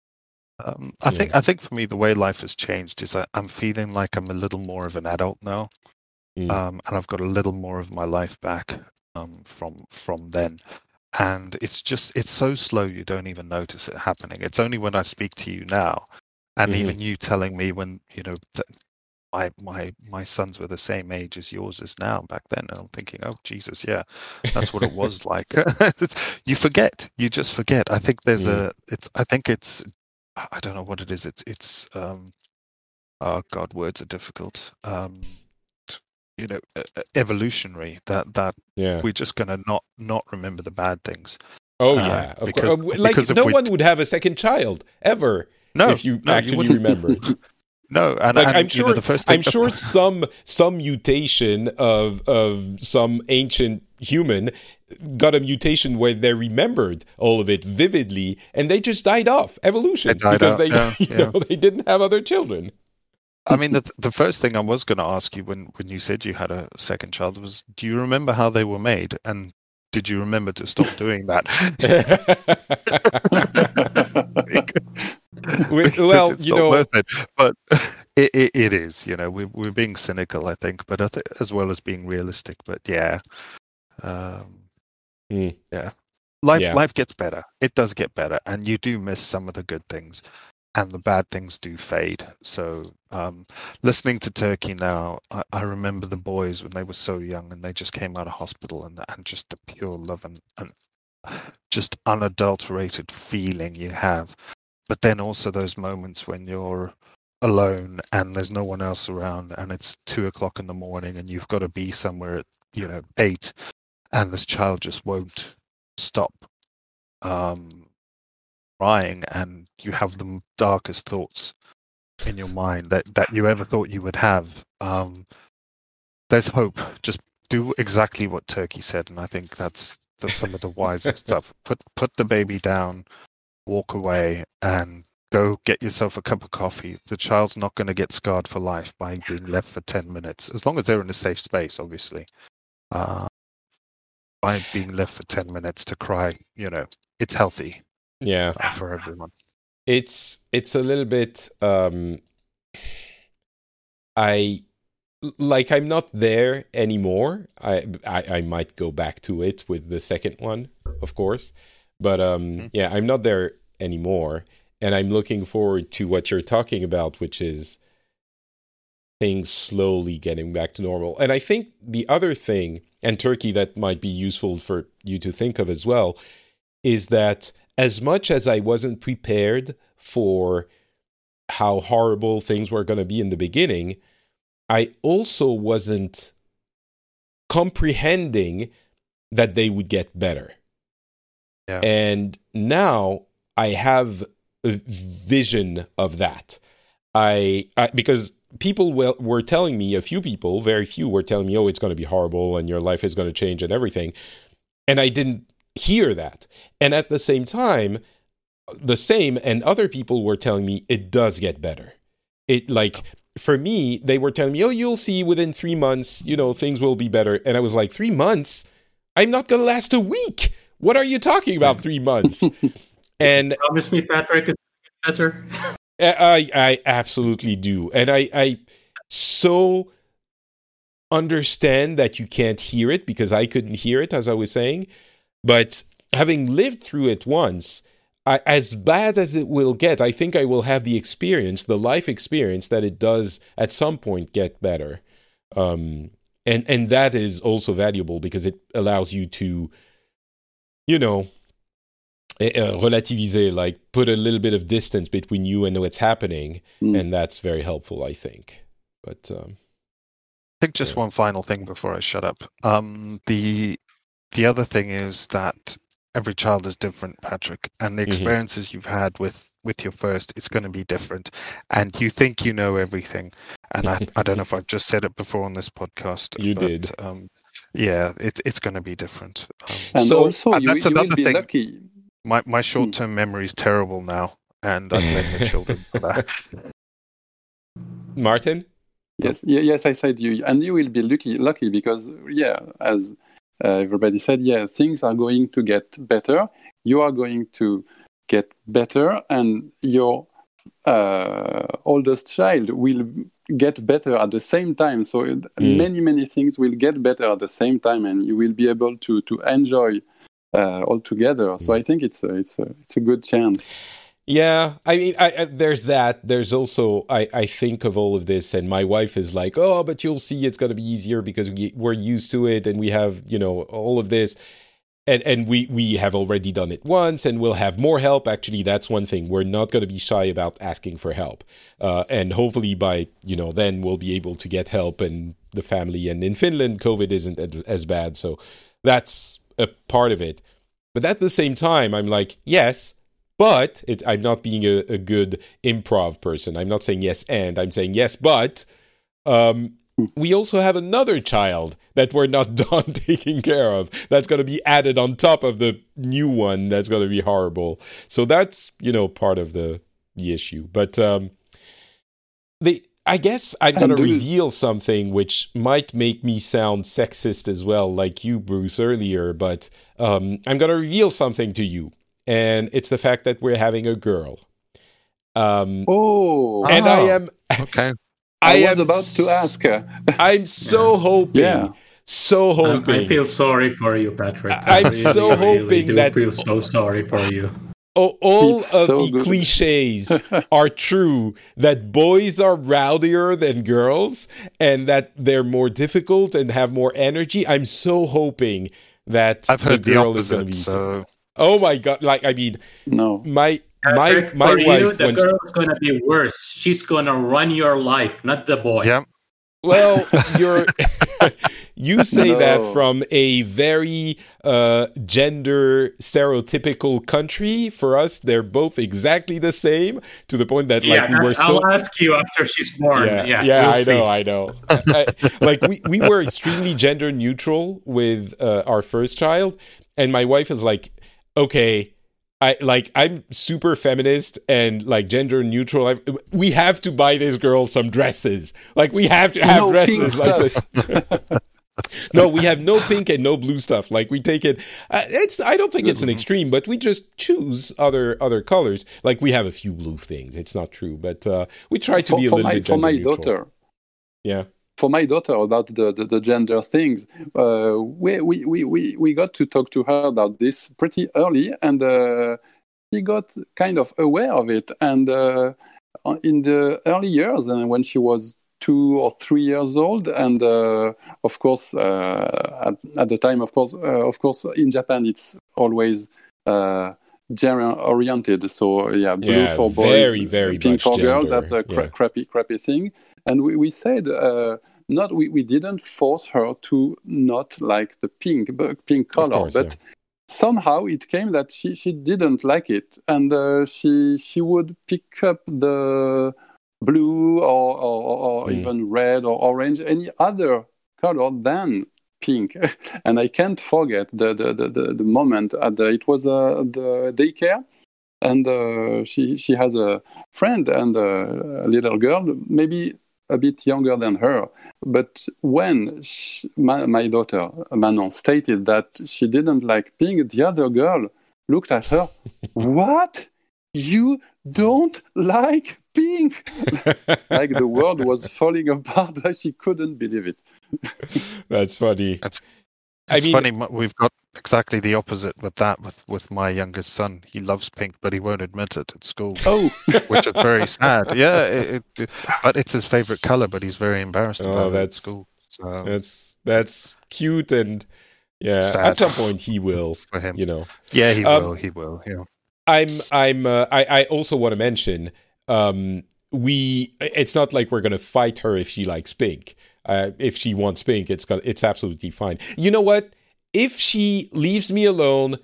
Um, I yeah. think I think for me, the way life has changed is I, I'm feeling like I'm a little more of an adult now, mm. um, and I've got a little more of my life back um, from from then. And it's just it's so slow you don't even notice it happening. It's only when I speak to you now, and mm-hmm. even you telling me when you know that my my my sons were the same age as yours is now back then, and I'm thinking, oh Jesus, yeah, that's what it was like. You forget, you just forget. I think there's mm. a, it's, I think it's, I don't know what it is. It's it's, um, oh God, words are difficult. Um, you know, evolutionary. That that yeah. we're just gonna not not remember the bad things. Oh uh, yeah, of because, course. Like no one would have a second child ever. No, if you no, actually you remember. No, and, like, and I'm sure. You know, the first I'm sure some some mutation of of some ancient human got a mutation where they remembered all of it vividly, and they just died off evolution they because out, they yeah, you yeah. know they didn't have other children. I mean, the the first thing I was going to ask you when when you said you had a second child was, do you remember how they were made, and did you remember to stop doing that? we, well, you know, worth it. But it, it, it is. You know, we, we're being cynical, I think, but I th- as well as being realistic. But yeah, um, mm. yeah, life yeah. life gets better. It does get better, and you do miss some of the good things, and the bad things do fade. So, um, listening to Turkey now, I, I remember the boys when they were so young and they just came out of hospital, and and just the pure love and, and just unadulterated feeling you have. But then also those moments when you're alone and there's no one else around, and it's two o'clock in the morning and you've got to be somewhere at, you know, eight, and this child just won't stop um, crying, and you have the darkest thoughts in your mind that, that you ever thought you would have. Um, there's hope. Just do exactly what Turkey said, and I think that's, that's some of the wisest stuff. Put put the baby down. Walk away and go get yourself a cup of coffee. The child's not going to get scarred for life by being left for ten minutes, as long as they're in a safe space, obviously. Uh, by being left for ten minutes to cry, you know, it's healthy. Yeah, uh, for everyone. It's it's a little bit. Um, I like I'm not there anymore. I, I I might go back to it with the second one, of course, but um, mm-hmm. yeah, I'm not there anymore. And I'm looking forward to what you're talking about, which is things slowly getting back to normal. And I think the other thing, and Turkey, that might be useful for you to think of as well, is that as much as I wasn't prepared for how horrible things were going to be in the beginning, I also wasn't comprehending that they would get better. Yeah. And now I have a vision of that. I, I because people will, were telling me, a few people, very few, were telling me, oh, it's going to be horrible and your life is going to change and everything. And I didn't hear that. And at the same time, the same and other people were telling me it does get better. It like, for me, they were telling me, oh, you'll see within three months, you know, things will be better. And I was like, three months? I'm not going to last a week. What are you talking about, three months? And promise me, Patrick, it's better. I, I absolutely do. And I, I so understand that you can't hear it because I couldn't hear it, as I was saying. But having lived through it once, I, as bad as it will get, I think I will have the experience, the life experience, that it does at some point get better. Um, and, and that is also valuable because it allows you to, you know, Uh, relativiser, like put a little bit of distance between you and what's happening, mm. and that's very helpful, I think. But um, I think just yeah. one final thing before I shut up. Um, the the other thing is that every child is different, Patrick, and the experiences mm-hmm. you've had with with your first, it's going to be different. And you think you know everything, and I I don't know if I've just said it before on this podcast. You but, did. Um, yeah, it, it's going to be different. Um, and so, also, and you, that's you another will be thing. lucky. My my short term mm. memory is terrible now, and I blame the children for that. Martin? Yes, yes, I said you, and you will be lucky, lucky because yeah, as uh, everybody said, yeah, things are going to get better. You are going to get better, and your uh, oldest child will get better at the same time. So mm. many many things will get better at the same time, and you will be able to to enjoy. Uh, all together, so I think it's a, it's a it's a good chance. Yeah, I mean, I, I, there's that. There's also I, I think of all of this, and my wife is like, "Oh, but you'll see, it's going to be easier because we, we're used to it, and we have, you know, all of this, and and we we have already done it once, and we'll have more help." Actually, that's one thing. We're not going to be shy about asking for help, uh, and hopefully by you know then we'll be able to get help and the family. And in Finland, COVID isn't as bad, so that's a part of it. But at the same time, I'm like, yes, but it, I'm not being a, a good improv person. I'm not saying yes and, I'm saying yes, but um, we also have another child that we're not done taking care of. That's going to be added on top of the new one that's going to be horrible. So that's, you know, part of the, the issue. But um, the... I guess I'm going to reveal something which might make me sound sexist as well, like you, Bruce, earlier, but um, I'm going to reveal something to you, and it's the fact that we're having a girl. Um, oh. And oh, I am... Okay. I, I was am about to ask her. I'm so yeah. hoping... Yeah. So hoping... I feel sorry for you, Patrick. I'm I really, so hoping really do that... I feel so sorry for you. Oh, all it's of so the good. cliches are true, that boys are rowdier than girls and that they're more difficult and have more energy. I'm so hoping that I've heard the girl the opposite, is going to be so... Oh my God. Like, I mean, no. my, Patrick, my, my for wife... you, the when girl is going to be worse. She's going to run your life, not the boy. Yeah. Well, you're... You say no. that from a very uh, gender stereotypical country. For us, they're both exactly the same, to the point that like yeah, we were so. I'll ask you after she's born. Yeah, yeah, yeah we'll I see. know, I know. I, like we, we were extremely gender neutral with uh, our first child, and my wife is like, "Okay, I like I'm super feminist and like gender neutral. I, we have to buy this girl some dresses. Like we have to have no dresses. Pink Like, no, we have no pink and no blue stuff. Like we take it. Uh, it's I don't think it's an extreme, but we just choose other other colors. Like we have a few blue things. It's not true, but uh, we try to for, be a for little my, bit gender for my neutral. daughter. Yeah. For my daughter, about the, the, the gender things, uh, we, we, we, we, we got to talk to her about this pretty early, and uh, she got kind of aware of it. And uh, in the early years, and when she was two or three years old, and uh, of course, uh, at, at the time, of course, uh, of course, in Japan, it's always uh, gender oriented. So yeah, blue Yeah, for boys, very, very pink much for girls. gender, That's a cra- yeah. crappy, crappy thing. And we, we said uh, not we, we didn't force her to not like the pink but pink color, course, but yeah. somehow it came that she, she didn't like it, and uh, she she would pick up the blue or or, or Mm. even red or orange, any other color than pink. And I can't forget the the the, the, the moment at the, it was uh, the daycare. And uh, she she has a friend and a, a little girl, maybe a bit younger than her. But when she, my, my daughter, Manon, stated that she didn't like pink, the other girl looked at her, what? You don't like pink? Like the world was falling apart. Like she couldn't believe it. That's funny. That's- I It's mean, funny. m- We've got exactly the opposite with that. With with my youngest son, he loves pink, but he won't admit it at school, Oh, which is very sad. Yeah, it, it, but it's his favorite color, but he's very embarrassed Oh, about it at that's- school. So that's that's cute, and yeah, Sad. at some point he will, for him, you know. yeah, he Um, will. He will. Yeah. I'm I'm uh, I I also want to mention um we it's not like we're going to fight her if she likes pink. Uh, if she wants pink, it's got it's absolutely fine. You know what? If she leaves me alone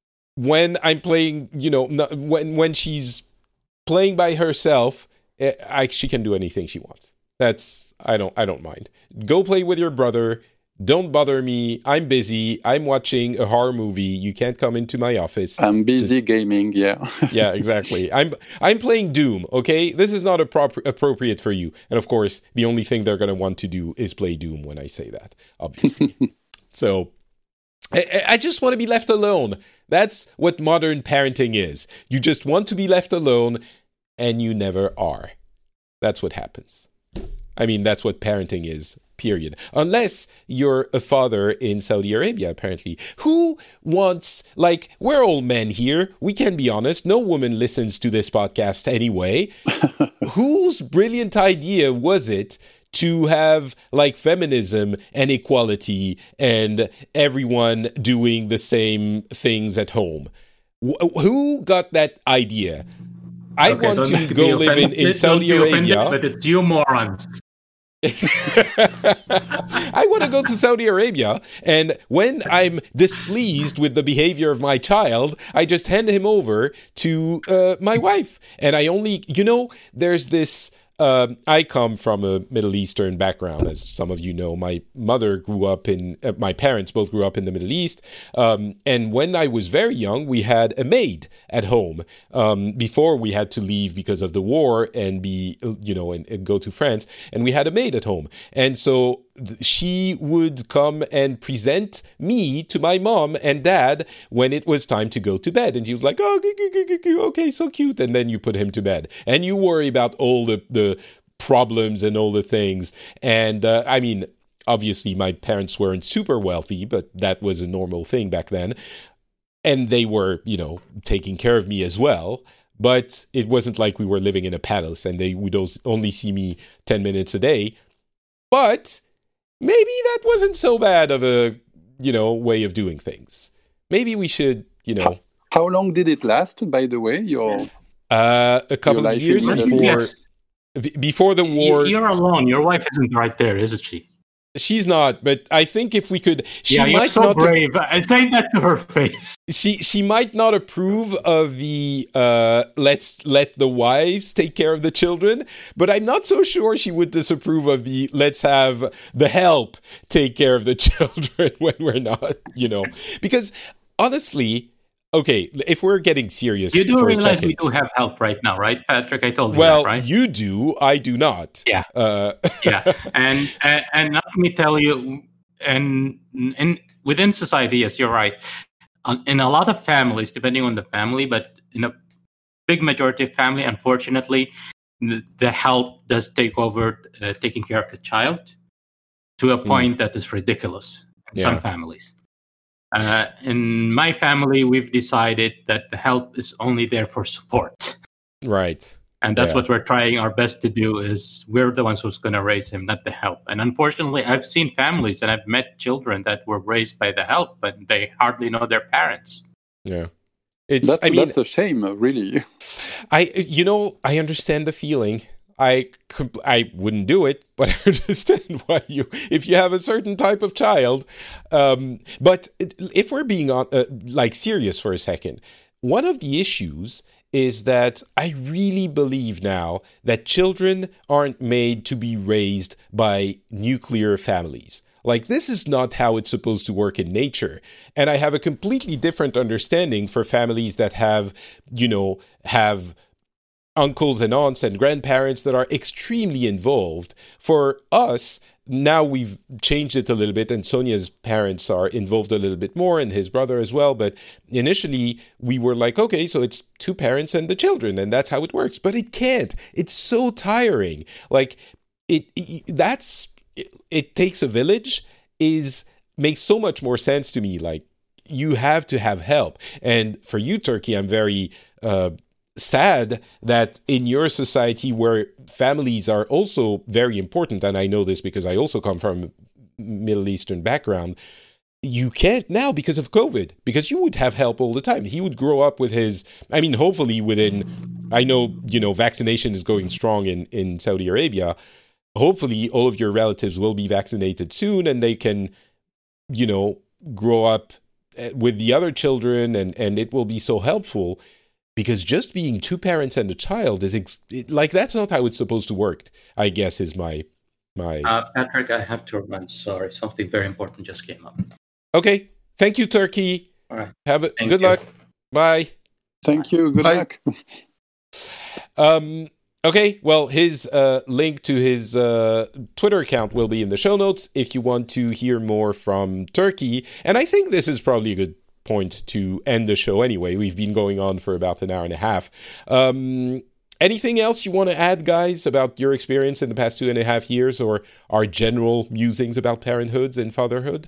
when I'm playing, you know, no, when when she's playing by herself, eh, I, she can do anything she wants. That's I don't I don't mind. Go play with your brother. Don't bother me. I'm busy. I'm watching a horror movie. You can't come into my office. I'm busy Just- gaming, yeah. Yeah, exactly. I'm I'm playing Doom, okay? This is not appro- appropriate for you. And of course, the only thing they're going to want to do is play Doom when I say that, obviously. So I, I just want to be left alone. That's what modern parenting is. You just want to be left alone, and you never are. That's what happens. I mean, that's what parenting is, period. Unless you're a father in Saudi Arabia, apparently. Who wants, like, we're all men here. We can be honest. No woman listens to this podcast anyway. Whose brilliant idea was it to have, like, feminism and equality and everyone doing the same things at home? Wh- who got that idea? I Okay, want don't to be go live in, offended- in don't Saudi be offended, Arabia. but it's you morons. I want to go to Saudi Arabia, and when I'm displeased with the behavior of my child, I just hand him over to uh, my wife. And I only, you know, there's this. Um, I come from a Middle Eastern background, as some of you know. My mother grew up in, uh, my parents both grew up in the Middle East. Um, and when I was very young, we had a maid at home um, before we had to leave because of the war and be, you know, and, and go to France. And we had a maid at home. And so th- she would come and present me to my mom and dad when it was time to go to bed. And she was like, oh, g- g- g- g- okay, so cute. And then you put him to bed. And you worry about all the, the problems and all the things. And uh, I mean, obviously my parents weren't super wealthy, but that was a normal thing back then. And they were, you know, taking care of me as well. But it wasn't like we were living in a palace and they would os- only see me ten minutes a day. But maybe that wasn't so bad of a, you know, way of doing things. Maybe we should, you know, How long did it last, by the way? Your uh, a couple Your of life years in the before Yes. b- before the war. You- You're alone. Your wife isn't right there, isn't she? She's not, but I think if we could, she yeah, you're might so not. brave. I say that to her face. She she might not approve of the uh, let's let the wives take care of the children, but I'm not so sure she would disapprove of the let's have the help take care of the children when we're not, you know, because honestly, okay, if we're getting serious, You do for a realize second, we do have help right now, right, Patrick? I told you well, that, right? you do, I do not. Yeah. Uh, yeah, and, and and let me tell you, and in within society, yes, you're right. Um, in a lot of families, depending on the family, but in a big majority of family, unfortunately, the, the help does take over uh, taking care of the child to a point mm. that is ridiculous in yeah. some families. Uh, in my family, we've decided that the help is only there for support. Right. And that's yeah. what we're trying our best to do, is we're the ones who's going to raise him, not the help. And unfortunately, I've seen families and I've met children that were raised by the help, but they hardly know their parents. Yeah. It's, that's, I mean, that's a shame, really. I, you know, I understand the feeling. I, I wouldn't do it, but I understand why you, if you have a certain type of child. Um, but if we're being on, uh, like serious for a second, one of the issues is that I really believe now that children aren't made to be raised by nuclear families. Like, this is not how it's supposed to work in nature. And I have a completely different understanding for families that have, you know, have uncles and aunts and grandparents that are extremely involved. For us, now we've changed it a little bit, and Sonia's parents are involved a little bit more, and his brother as well. But initially, we were like, okay, so it's two parents and the children, and that's how it works. But it can't. It's so tiring. Like, it, it that's, it, it takes a village is, makes so much more sense to me. Like, you have to have help. And for you, Turkey, I'm very uh, sad that in your society where families are also very important, and I know this because I also come from a Middle Eastern background, you can't now because of COVID, because you would have help all the time. He would grow up with his, I mean, hopefully within, I know, you know, vaccination is going strong in, in Saudi Arabia. Hopefully all of your relatives will be vaccinated soon and they can, you know, grow up with the other children, and, and it will be so helpful. Because just being two parents and a child is ex- like, that's not how it's supposed to work, I guess, is my my. Uh, Patrick, I have to run. Sorry, something very important just came up. Okay, thank you, Turkey. All right, have it. Thank Good you. luck. Bye. Thank you. Good Bye. luck. um. Okay. Well, his uh, link to his uh, Twitter account will be in the show notes if you want to hear more from Turkey. And I think this is probably a good point to end the show anyway. We've been going on for about an hour and a half. Um, anything else you want to add, guys, about your experience in the past two and a half years, or our general musings about parenthood and fatherhood?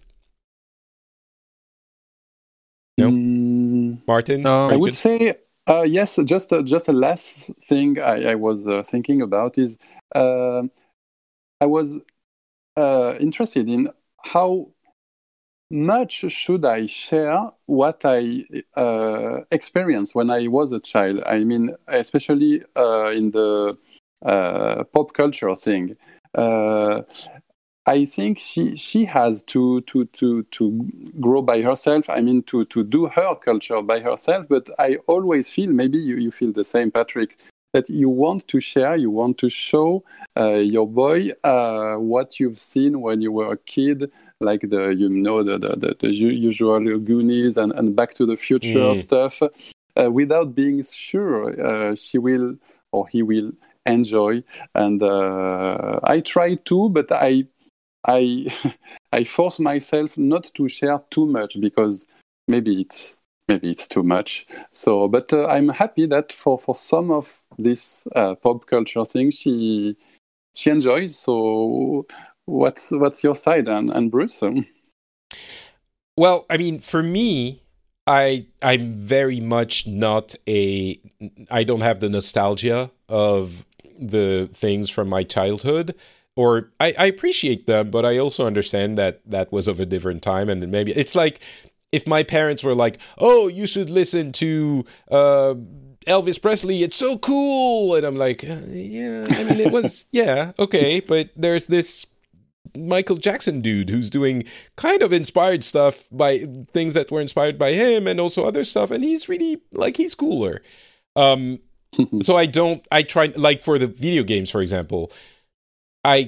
No? Mm, Martin? No. I would good? say, uh, yes, just, uh, just a last thing I, I was uh, thinking about is uh, I was uh, interested in how much should I share what I uh, experienced when I was a child? I mean, especially uh, in the uh, pop culture thing. Uh, I think she she has to to to to grow by herself. I mean, to to do her culture by herself. But I always feel, maybe you, you feel the same, Patrick, that you want to share, you want to show uh, your boy uh, what you've seen when you were a kid. Like the, you know, the the, the, the usual Goonies and, and Back to the Future mm. stuff, uh, without being sure uh, she will or he will enjoy. And uh, I try to, but I I I force myself not to share too much, because maybe it's maybe it's too much. So, but uh, I'm happy that for, for some of this uh, pop culture thing, she she enjoys. So. What's what's your side, and, and Bruce? Well, I mean, for me, I I'm very much not a. I don't have the nostalgia of the things from my childhood, or I, I appreciate them, but I also understand that that was of a different time, and maybe it's like if my parents were like, "Oh, you should listen to." Uh, Elvis Presley, it's so cool, and I'm like, uh, yeah. I mean, it was, yeah, okay, but there's this Michael Jackson dude who's doing kind of inspired stuff by things that were inspired by him, and also other stuff, and he's really, like, he's cooler. Um, so I don't, I try, like for the video games, for example, I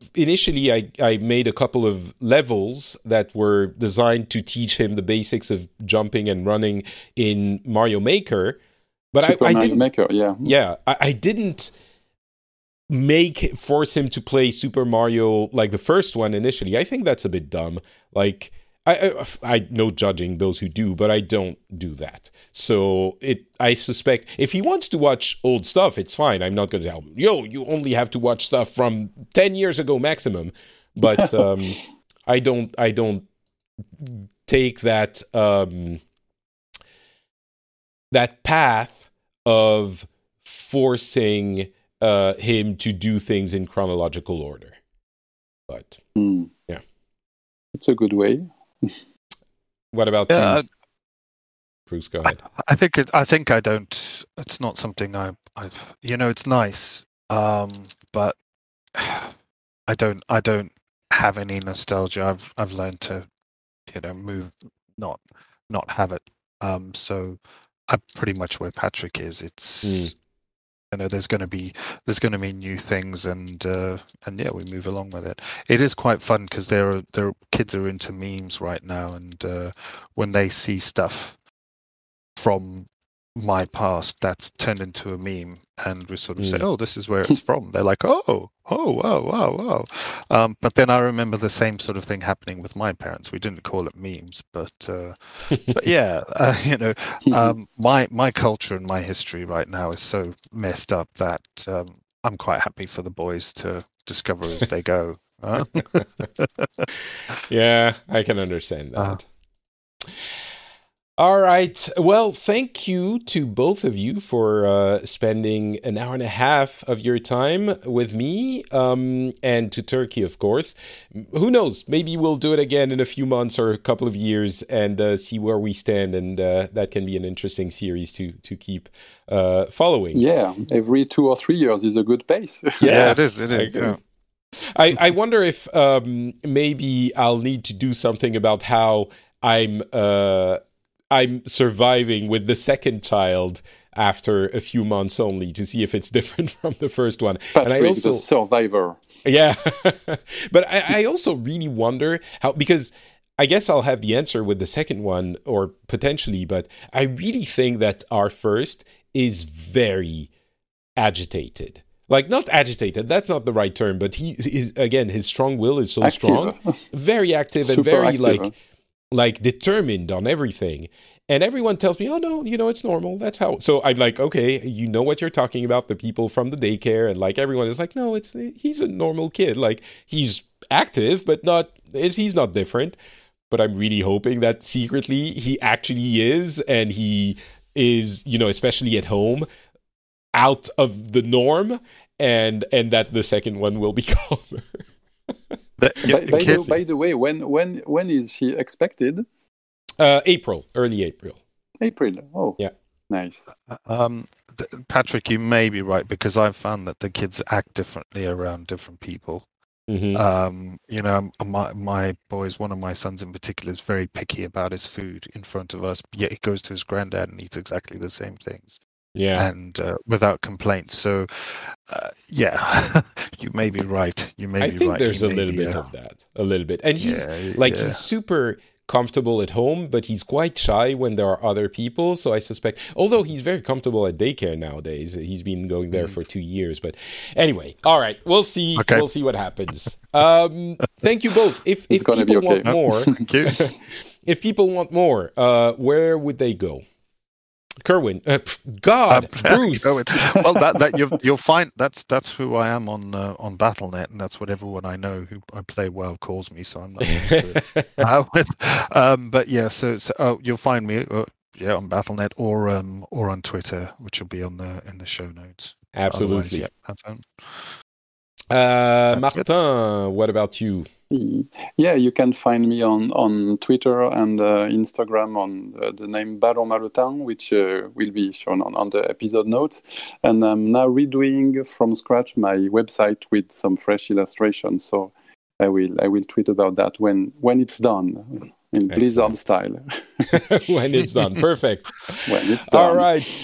initially I, I made a couple of levels that were designed to teach him the basics of jumping and running in Mario Maker, but Super I, I Mario didn't. Maker, yeah, Yeah, I, I didn't make force him to play Super Mario like the first one initially. I think that's a bit dumb. Like, I, I, I no judging those who do, but I don't do that. So it, I suspect if he wants to watch old stuff, it's fine. I'm not going to tell him, yo, you only have to watch stuff from ten years ago maximum. But um, I don't, I don't take that um, that path of forcing uh, him to do things in chronological order. But mm. yeah, it's a good way. What about Yeah, you, Bruce? Go ahead. I, I think it, I think I don't. It's not something I, I've. You know, it's nice, um, but I don't. I don't have any nostalgia. I've I've learned to, you know, move, not not have it. Um, so I'm pretty much where Patrick is. It's. Mm. You know, there's going to be there's going to be new things, and uh, and yeah, we move along with it. It is quite fun because there are there are, kids are into memes right now, and uh, when they see stuff from my past that's turned into a meme, and we sort of Mm. say, "Oh, this is where it's from." They're like, "Oh, oh, wow, wow, wow." Um, but then I remember the same sort of thing happening with my parents. We didn't call it memes, but uh, but yeah, uh, you know, um, my my culture and my history right now is so messed up that um, I'm quite happy for the boys to discover as they go. Huh? Yeah, I can understand that. Uh. All right. Well, thank you to both of you for uh, spending an hour and a half of your time with me, um, and to Turkey, of course. Who knows? Maybe we'll do it again in a few months or a couple of years and uh, see where we stand. And uh, that can be an interesting series to to keep uh, following. Yeah, every two or three years is a good pace. Yeah, Yeah, it is. It I is. agree. Yeah. I, I wonder if um, maybe I'll need to do something about how I'm uh, I'm surviving with the second child after a few months only to see if it's different from the first one. Patrick, and I also, the survivor. yeah, but I, I also really wonder how, because I guess I'll have the answer with the second one or potentially, but I really think that our first is very agitated. Like, not agitated, that's not the right term, but he is, again, his strong will is so Active. strong, very active and Super very active, like huh? like determined on everything. And everyone tells me, oh no, you know, it's normal. That's how. So I'm like, okay, you know what you're talking about. The people from the daycare and like everyone is like, no, it's he's a normal kid. Like, he's active, but not, it's, he's not different. But I'm really hoping that secretly he actually is, and he is, you know, especially at home, out of the norm, and and that the second one will be calmer. The, By, by, the, kids- by the way, when when when is he expected? Uh, April, early April. April. Oh, Yeah. nice. Um, th- Patrick, you may be right, because I've found that the kids act differently around different people. Mm-hmm. Um, you know, my my boys, one of my sons in particular, is very picky about his food in front of us. Yet he goes to his granddad and eats exactly the same things, Yeah. and uh, without complaint. So, uh, yeah, you may be right. You may I be think right. there's He a may little be, bit uh, of that, a little bit. And he's yeah, like, yeah. he's super comfortable at home, but he's quite shy when there are other people. So I suspect, although he's very comfortable at daycare nowadays, he's been going there Mm. for two years. But anyway, all right, we'll see. Okay. We'll see what happens. Um, thank you both. If, It's if gonna people be okay. want more, Thank you. if people want more, uh, where would they go? Kerwin, uh, pff, God, Um, Bruce. go with- well, that that you'll you'll find that's that's who I am on uh, on Battle dot net, and that's what everyone I know who I play well calls me. So I'm not used to it. uh, with, um, but yeah, so, so oh, you'll find me uh, yeah on Battle dot net or um or on Twitter, which will be on the in the show notes. Absolutely. Otherwise, yeah, that's, um, Uh, That's good. Martin, what about you? Yeah, you can find me on, on Twitter and uh, Instagram on uh, the name Baron Marotin, which uh, will be shown on, on the episode notes. And I'm now redoing from scratch my website with some fresh illustrations. So I will I will tweet about that when when it's done in Blizzard style. When it's done. Perfect. When it's done. All right.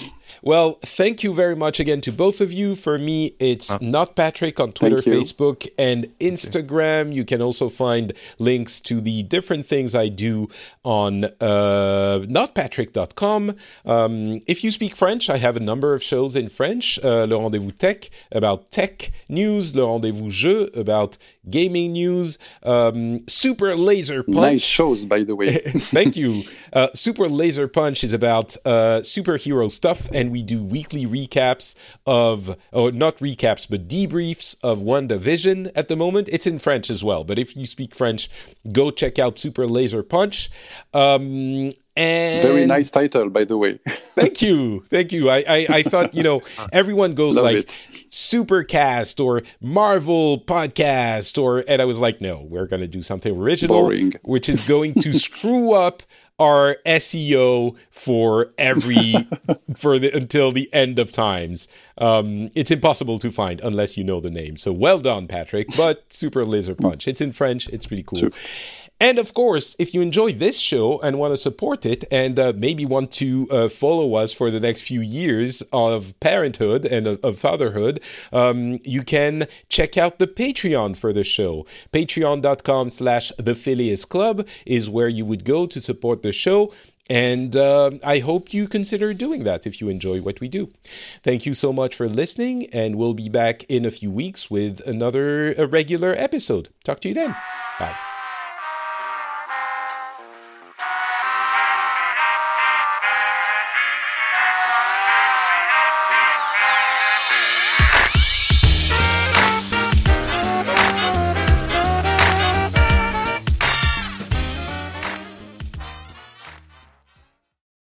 Well, thank you very much again to both of you. For me, it's uh, Not Patrick on Twitter, Facebook, and Instagram. You. you can also find links to the different things I do on uh, not patrick dot com. Um, if you speak French, I have a number of shows in French. Uh, Le Rendez-vous Tech, about tech news. Le Rendez-vous Jeu, about gaming news. Um, Super Laser Punch. Nice shows, by the way. Thank you. Uh, Super Laser Punch is about uh, superhero stuff, and we do weekly recaps of, or not recaps, but debriefs of WandaVision at the moment. It's in French as well, but if you speak French, go check out Super Laser Punch. Um, and Very nice title, by the way. Thank you. Thank you. I, I, I thought, you know, everyone goes Love like it. Supercast or Marvel Podcast, or, and I was like, no, we're going to do something original, Boring. which is going to screw up our S E O for every, for the, until the end of times. Um, it's impossible to find unless you know the name. So well done, Patrick, but Super Laser Punch. It's in French. It's pretty cool. Super. And of course, if you enjoy this show and want to support it and uh, maybe want to uh, follow us for the next few years of parenthood and of, of fatherhood, um, you can check out the Patreon for the show. Patreon.com slash The Phileas Club is where you would go to support the show. And uh, I hope you consider doing that if you enjoy what we do. Thank you so much for listening, and we'll be back in a few weeks with another a regular episode. Talk to you then. Bye.